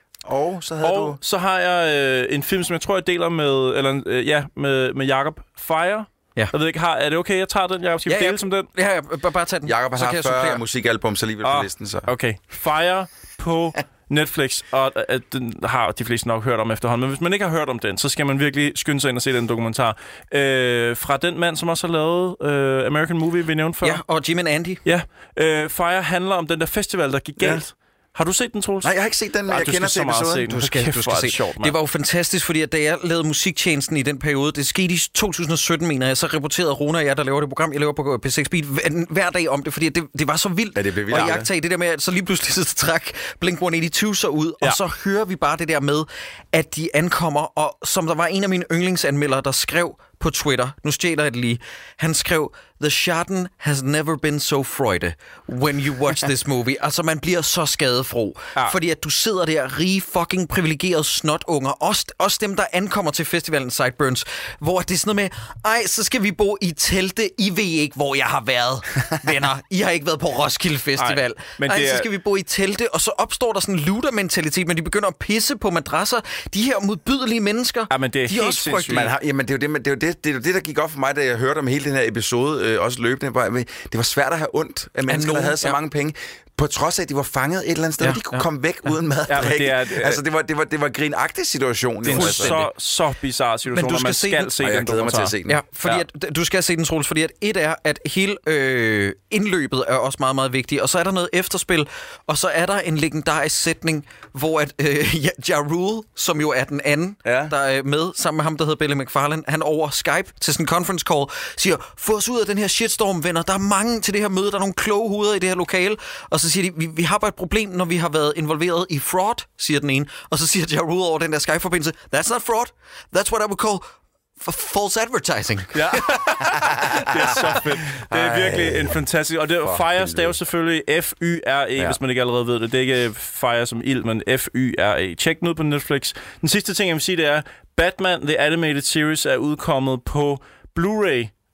Og så havde og du... så har jeg øh, en film, som jeg tror, jeg deler med, eller, øh, ja, med, med Jacob. Fire. Ja. Jeg ved ikke, har, er det okay, jeg tager den? Jacob, skal vi ja, dele ja. som den? Ja, ja, bare, bare tag den. Jacob har haft fyrre musikalbums alligevel ah, på listen, så... Okay. Fire på Netflix, og uh, den har de fleste nok hørt om efterhånden. Men hvis man ikke har hørt om den, så skal man virkelig skynde sig ind og se den dokumentar. Øh, fra den mand, som også har lavet øh, American Movie, vi nævnte før. Ja, og Jim and Andy. Ja. Øh, Fire handler om den der festival, der gik galt. Ja. Har du set den, Troels? Nej, jeg har ikke set den, men Ej, jeg kender til episoden. Du skal, du skal se. Sjovt, det var jo fantastisk, fordi at da jeg lavede musiktjenesten i den periode, det skete i to tusind og sytten, mener jeg, så rapporterede Rona og jeg, der laver det program, jeg laver på P seks Beat, hver dag om det, fordi det, det var så vildt. Ja, det blev vildt. Og jeg tager det der med, at så lige pludselig så træk Blink et otteogtyve så ud, ja. og så hører vi bare det der med, at de ankommer, og som der var en af mine yndlingsanmeldere, der skrev på Twitter, nu stjæler jeg det lige, han skrev, The Schaden has never been so freude when you watch this movie. Altså, man bliver så skadefro. Ja. Fordi at du sidder der, rige fucking privilegerede snotunger, også, også dem, der ankommer til festivalen Sideburns, hvor det er sådan noget med, ej, så skal vi bo i telte, I ved ikke, hvor jeg har været, venner. I har ikke været på Roskilde Festival. Ej, men ej, er... så skal vi bo i telte, og så opstår der sådan en looter-mentalitet, men de begynder at pisse på madrasser. De her modbydelige mennesker, ja, men det er de helt er også frygtelige. Man har, jamen, det er jo det, det, er jo det, det, er jo det, der gik op for mig, da jeg hørte om hele den her episode, øh, også løbende. Det var svært at have ondt af mennesker, der havde så ja. mange penge. På trods af, at de var fanget et eller andet sted, ja, og de kunne ja. komme væk ja. uden mad. Ja, det er, det, altså, det var, det var, det var grinagtig situation. Det er en så, så bizarre situation, men du skal man skal se den. Jeg glæder mig til at se den. Ja, fordi ja. At, du skal se den, Troels, fordi at et er, at hele øh, indløbet er også meget, meget vigtigt, og så er der noget efterspil, og så er der en legendarisk sætning, hvor at øh, Ja Rule, som jo er den anden, ja. der er med, sammen med ham, der hedder Billy McFarlane, han over Skype til sådan en conference call, siger, få os ud af den her shitstorm, venner, der er mange til det her møde, der er nogle kloge hoveder i det her lokale, og så siger de, vi, vi har bare et problem, når vi har været involveret i fraud, siger den ene. Og så siger Ja Rule over den der Skype-forbindelse, that's not fraud, that's what I would call false advertising. Ja, det er så fedt. Det er virkelig en fantastisk... Og det er Fire staves selvfølgelig F Y R E, ja. hvis man ikke allerede ved det. Det er ikke Fire som ild, men F Y R E. Tjek den ud på Netflix. Den sidste ting, jeg vil sige, det er, Batman The Animated Series er udkommet på Blu-ray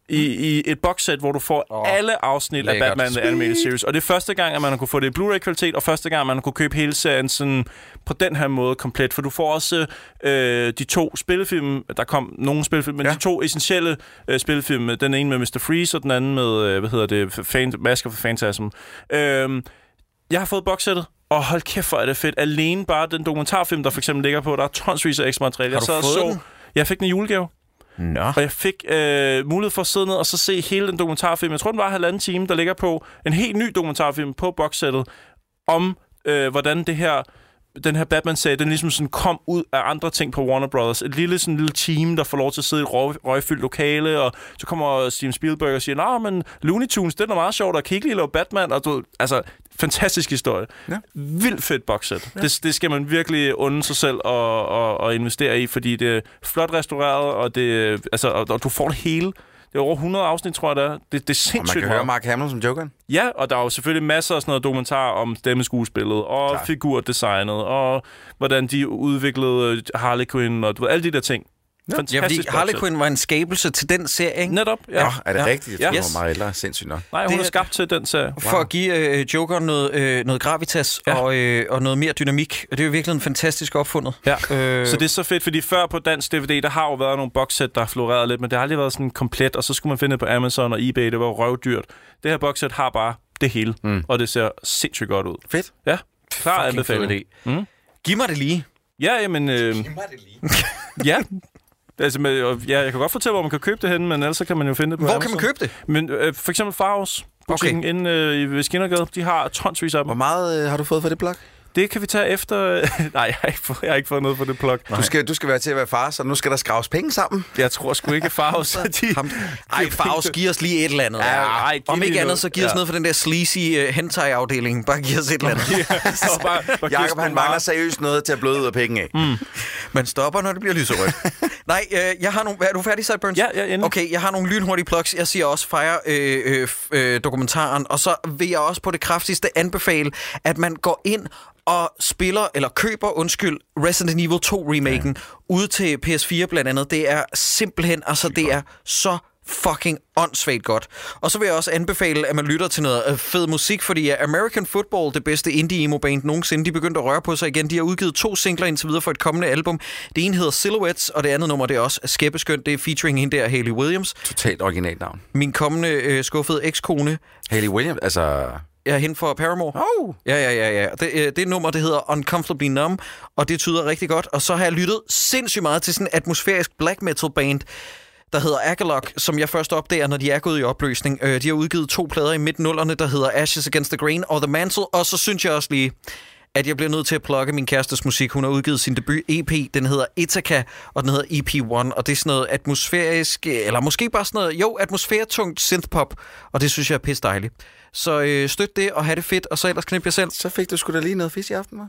i, i et boxsæt, hvor du får oh, alle afsnit lækkert. Af Batman The Animated Series. Og det er første gang, at man har kunne få det i Blu-ray-kvalitet, og første gang, at man har kunne købe hele serien sådan, på den her måde komplet. For du får også øh, de to spillefilm, der kom nogle spillefilm, men ja. de to essentielle øh, spillefilm, den ene med mister Freeze, og den anden med, øh, hvad hedder det, Fan- Mask of Phantasm. Øh, jeg har fået boxsættet, og hold kæft, hvor er det fedt. Alene bare den dokumentarfilm, der for eksempel ligger på, der er tonsvis af ekstra materiale. Har du jeg fået så, den? Jeg fik den i julegave. Nå. Og jeg fik øh, mulighed for at sidde ned og så se hele den dokumentarfilm. Jeg tror, den var halvanden time, der ligger på en helt ny dokumentarfilm på boxsættet om, øh, hvordan det her, den her Batman-serie, den ligesom sådan kom ud af andre ting på Warner Brothers. Et lille, sådan, lille team, der får lov til at sidde i et røg, røgfyldt lokale, og så kommer Steven Spielberg og siger, nå, men Looney Tunes, det er meget sjovt, og kan ikke lige lave Batman? Og du, altså, fantastisk historie. Ja. Vildt fedt boxsæt. Ja. Det, det skal man virkelig unde sig selv og, og, og investere i, fordi det er flot restaureret, og, det, altså, og, og du får det hele. Det er over hundrede afsnit, tror jeg, der. Det, det er sindssygt. Og man kan høre Mark Hamill som Jokeren. Ja, og der er jo selvfølgelig masser af sådan noget dokumentar om stemmeskuespillet, og Klar. figurdesignet, og hvordan de udviklede Harley Quinn, og du ved, alle de der ting. Ja, ja, fordi Harley Quinn var en skabelse til den serie, ikke? Netop, ja. ja er det ja. rigtigt? Jeg tror, yes. hun var meget ældre. Sindssygt nok. Nej, hun det er skabt til den serie. For wow. at give øh, Joker noget, øh, noget gravitas ja. og, øh, og noget mere dynamik. Og det er jo virkelig en fantastisk opfundet. Ja. Øh. Så det er så fedt, fordi før på dansk D V D, der har jo været nogle boxsæt, der har floreret lidt, men det har aldrig været sådan komplet, og så skulle man finde det på Amazon og eBay, det var røvdyrt. Det her boxsæt har bare det hele, mm. og det ser sindssygt godt ud. Fedt. Ja, klar anbefaling. Mm. Giv mig det lige. Ja, jamen... Øh, Giv mig det lige. ja. Altså, med, ja, jeg kan godt fortælle, hvor man kan købe det henne, men ellers kan man jo finde det på Hvor Amazon. kan man købe det? Men øh, for eksempel Farves, butikken okay. inde øh, ved Skinnergade, de har tonsvis af dem. Hvor meget øh, har du fået for det plug? Det kan vi tage efter... Nej, jeg har, ikke fået, jeg har ikke fået noget for det plug. Du skal, du skal være til at være far, så nu skal der skraves penge sammen. Jeg tror sgu ikke, Farves... de, Ej, Farves, giv os lige et eller andet. Ja, ej, om ikke andet, noget. så giv os ja. noget for den der sleazy uh, hentai-afdeling. Bare giv os et eller andet. ja, bare, bare Jacob, han mangler seriøst noget til at bløde ud af penge af. Mm. Man stopper, når det bliver lyserødt. Nej, øh, jeg har nogle... Er du færdig, Sideburns? Ja, ja, endelig. Okay, jeg har nogle lynhurtige plugs. Jeg siger også Fire øh, øh, dokumentaren, og så vil jeg også på det kraftigste anbefale, at man går ind og spiller, eller køber, undskyld, Resident Evil to-remaken ja. ude til P S fire blandt andet. Det er simpelthen, altså det er så fucking åndssvagt godt. Og så vil jeg også anbefale, at man lytter til noget øh, fed musik, fordi American Football, det bedste indie-emo-band nogensinde, de begyndte at røre på sig igen. De har udgivet to singler indtil videre for et kommende album. Det ene hedder Silhouettes, og det andet nummer, det er også skæppeskønt. Det er featuring hende der, Hayley Williams. Totalt originalt navn. Min kommende øh, skuffede ekskone. Hayley Williams, altså... Ja, hende for Paramore. Oh. Ja, ja, ja, ja. Det, øh, det nummer, det hedder Uncomfortably Numb, og det tyder rigtig godt. Og så har jeg lyttet sindssygt meget til sådan en atmosfærisk black metal band, der hedder Agalok, som jeg først opdager, når de er gået i opløsning. Øh, de har udgivet to plader i midt-nullerne, der hedder Ashes Against the Grain og The Mantle, og så synes jeg også lige, at jeg bliver nødt til at plukke min kærestes musik. Hun har udgivet sin debut E P, den hedder Ithaca, og den hedder E P et, og det er sådan noget atmosfærisk, eller måske bare sådan noget, jo, atmosfæretungt synthpop, og det synes jeg er pisse dejligt. Så øh, støt det, og have det fedt, og så ellers knip jer selv. Så fik du sgu da lige noget fisk i aften,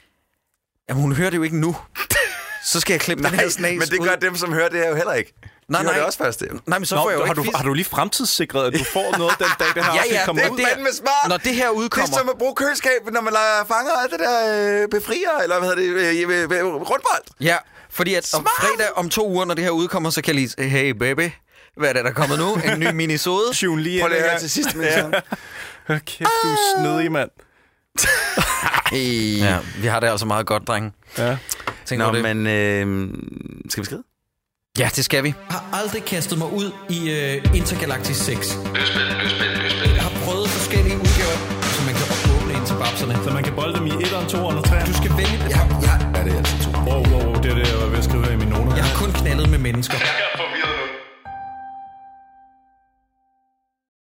hva'? Jamen, hun hører det jo ikke nu. Så skal jeg klippe den her snas. Men det gør dem, som hører det her jo heller ikke. Nej, nej. Det også først det. Nej, men så Nå, får jeg jo har, ikke du, har du lige fremtidssikret, at du får noget den dag, det her ja, ja, kommer det, ud? Det er smart. Når det her udkommer... Det er som at bruge køleskabet, når man fanger alt det der øh, befrier, eller hvad hedder det, øh, rundbold. Ja, fordi at om fredag om to uger, når det her udkommer, så kan jeg lige... Hey, baby. Hvad er det, der er kommet nu? En ny minisode? Prøv lige at høre til sidst, min søn. Kæft, du er snedig, mand. Hey. Ja, vi har det altså meget godt, drenge. Ja. Tænk Nå, men øh, skal vi skride? Ja, det skal vi. Jeg har aldrig kastet mig ud i uh, Intergalactic seks. Løsspil, løsspil, løsspil. Jeg har prøvet forskellige udgaver, så man kan åbne ind til babserne. Så man kan bolde dem i etteren, toeren og treeren? Du skal vælge det. Ja, ja. Ja, det er altså to. Wow, wow, det er det, jeg var ved at skrive her i mine noter. Jeg har kun knaldet med mennesker.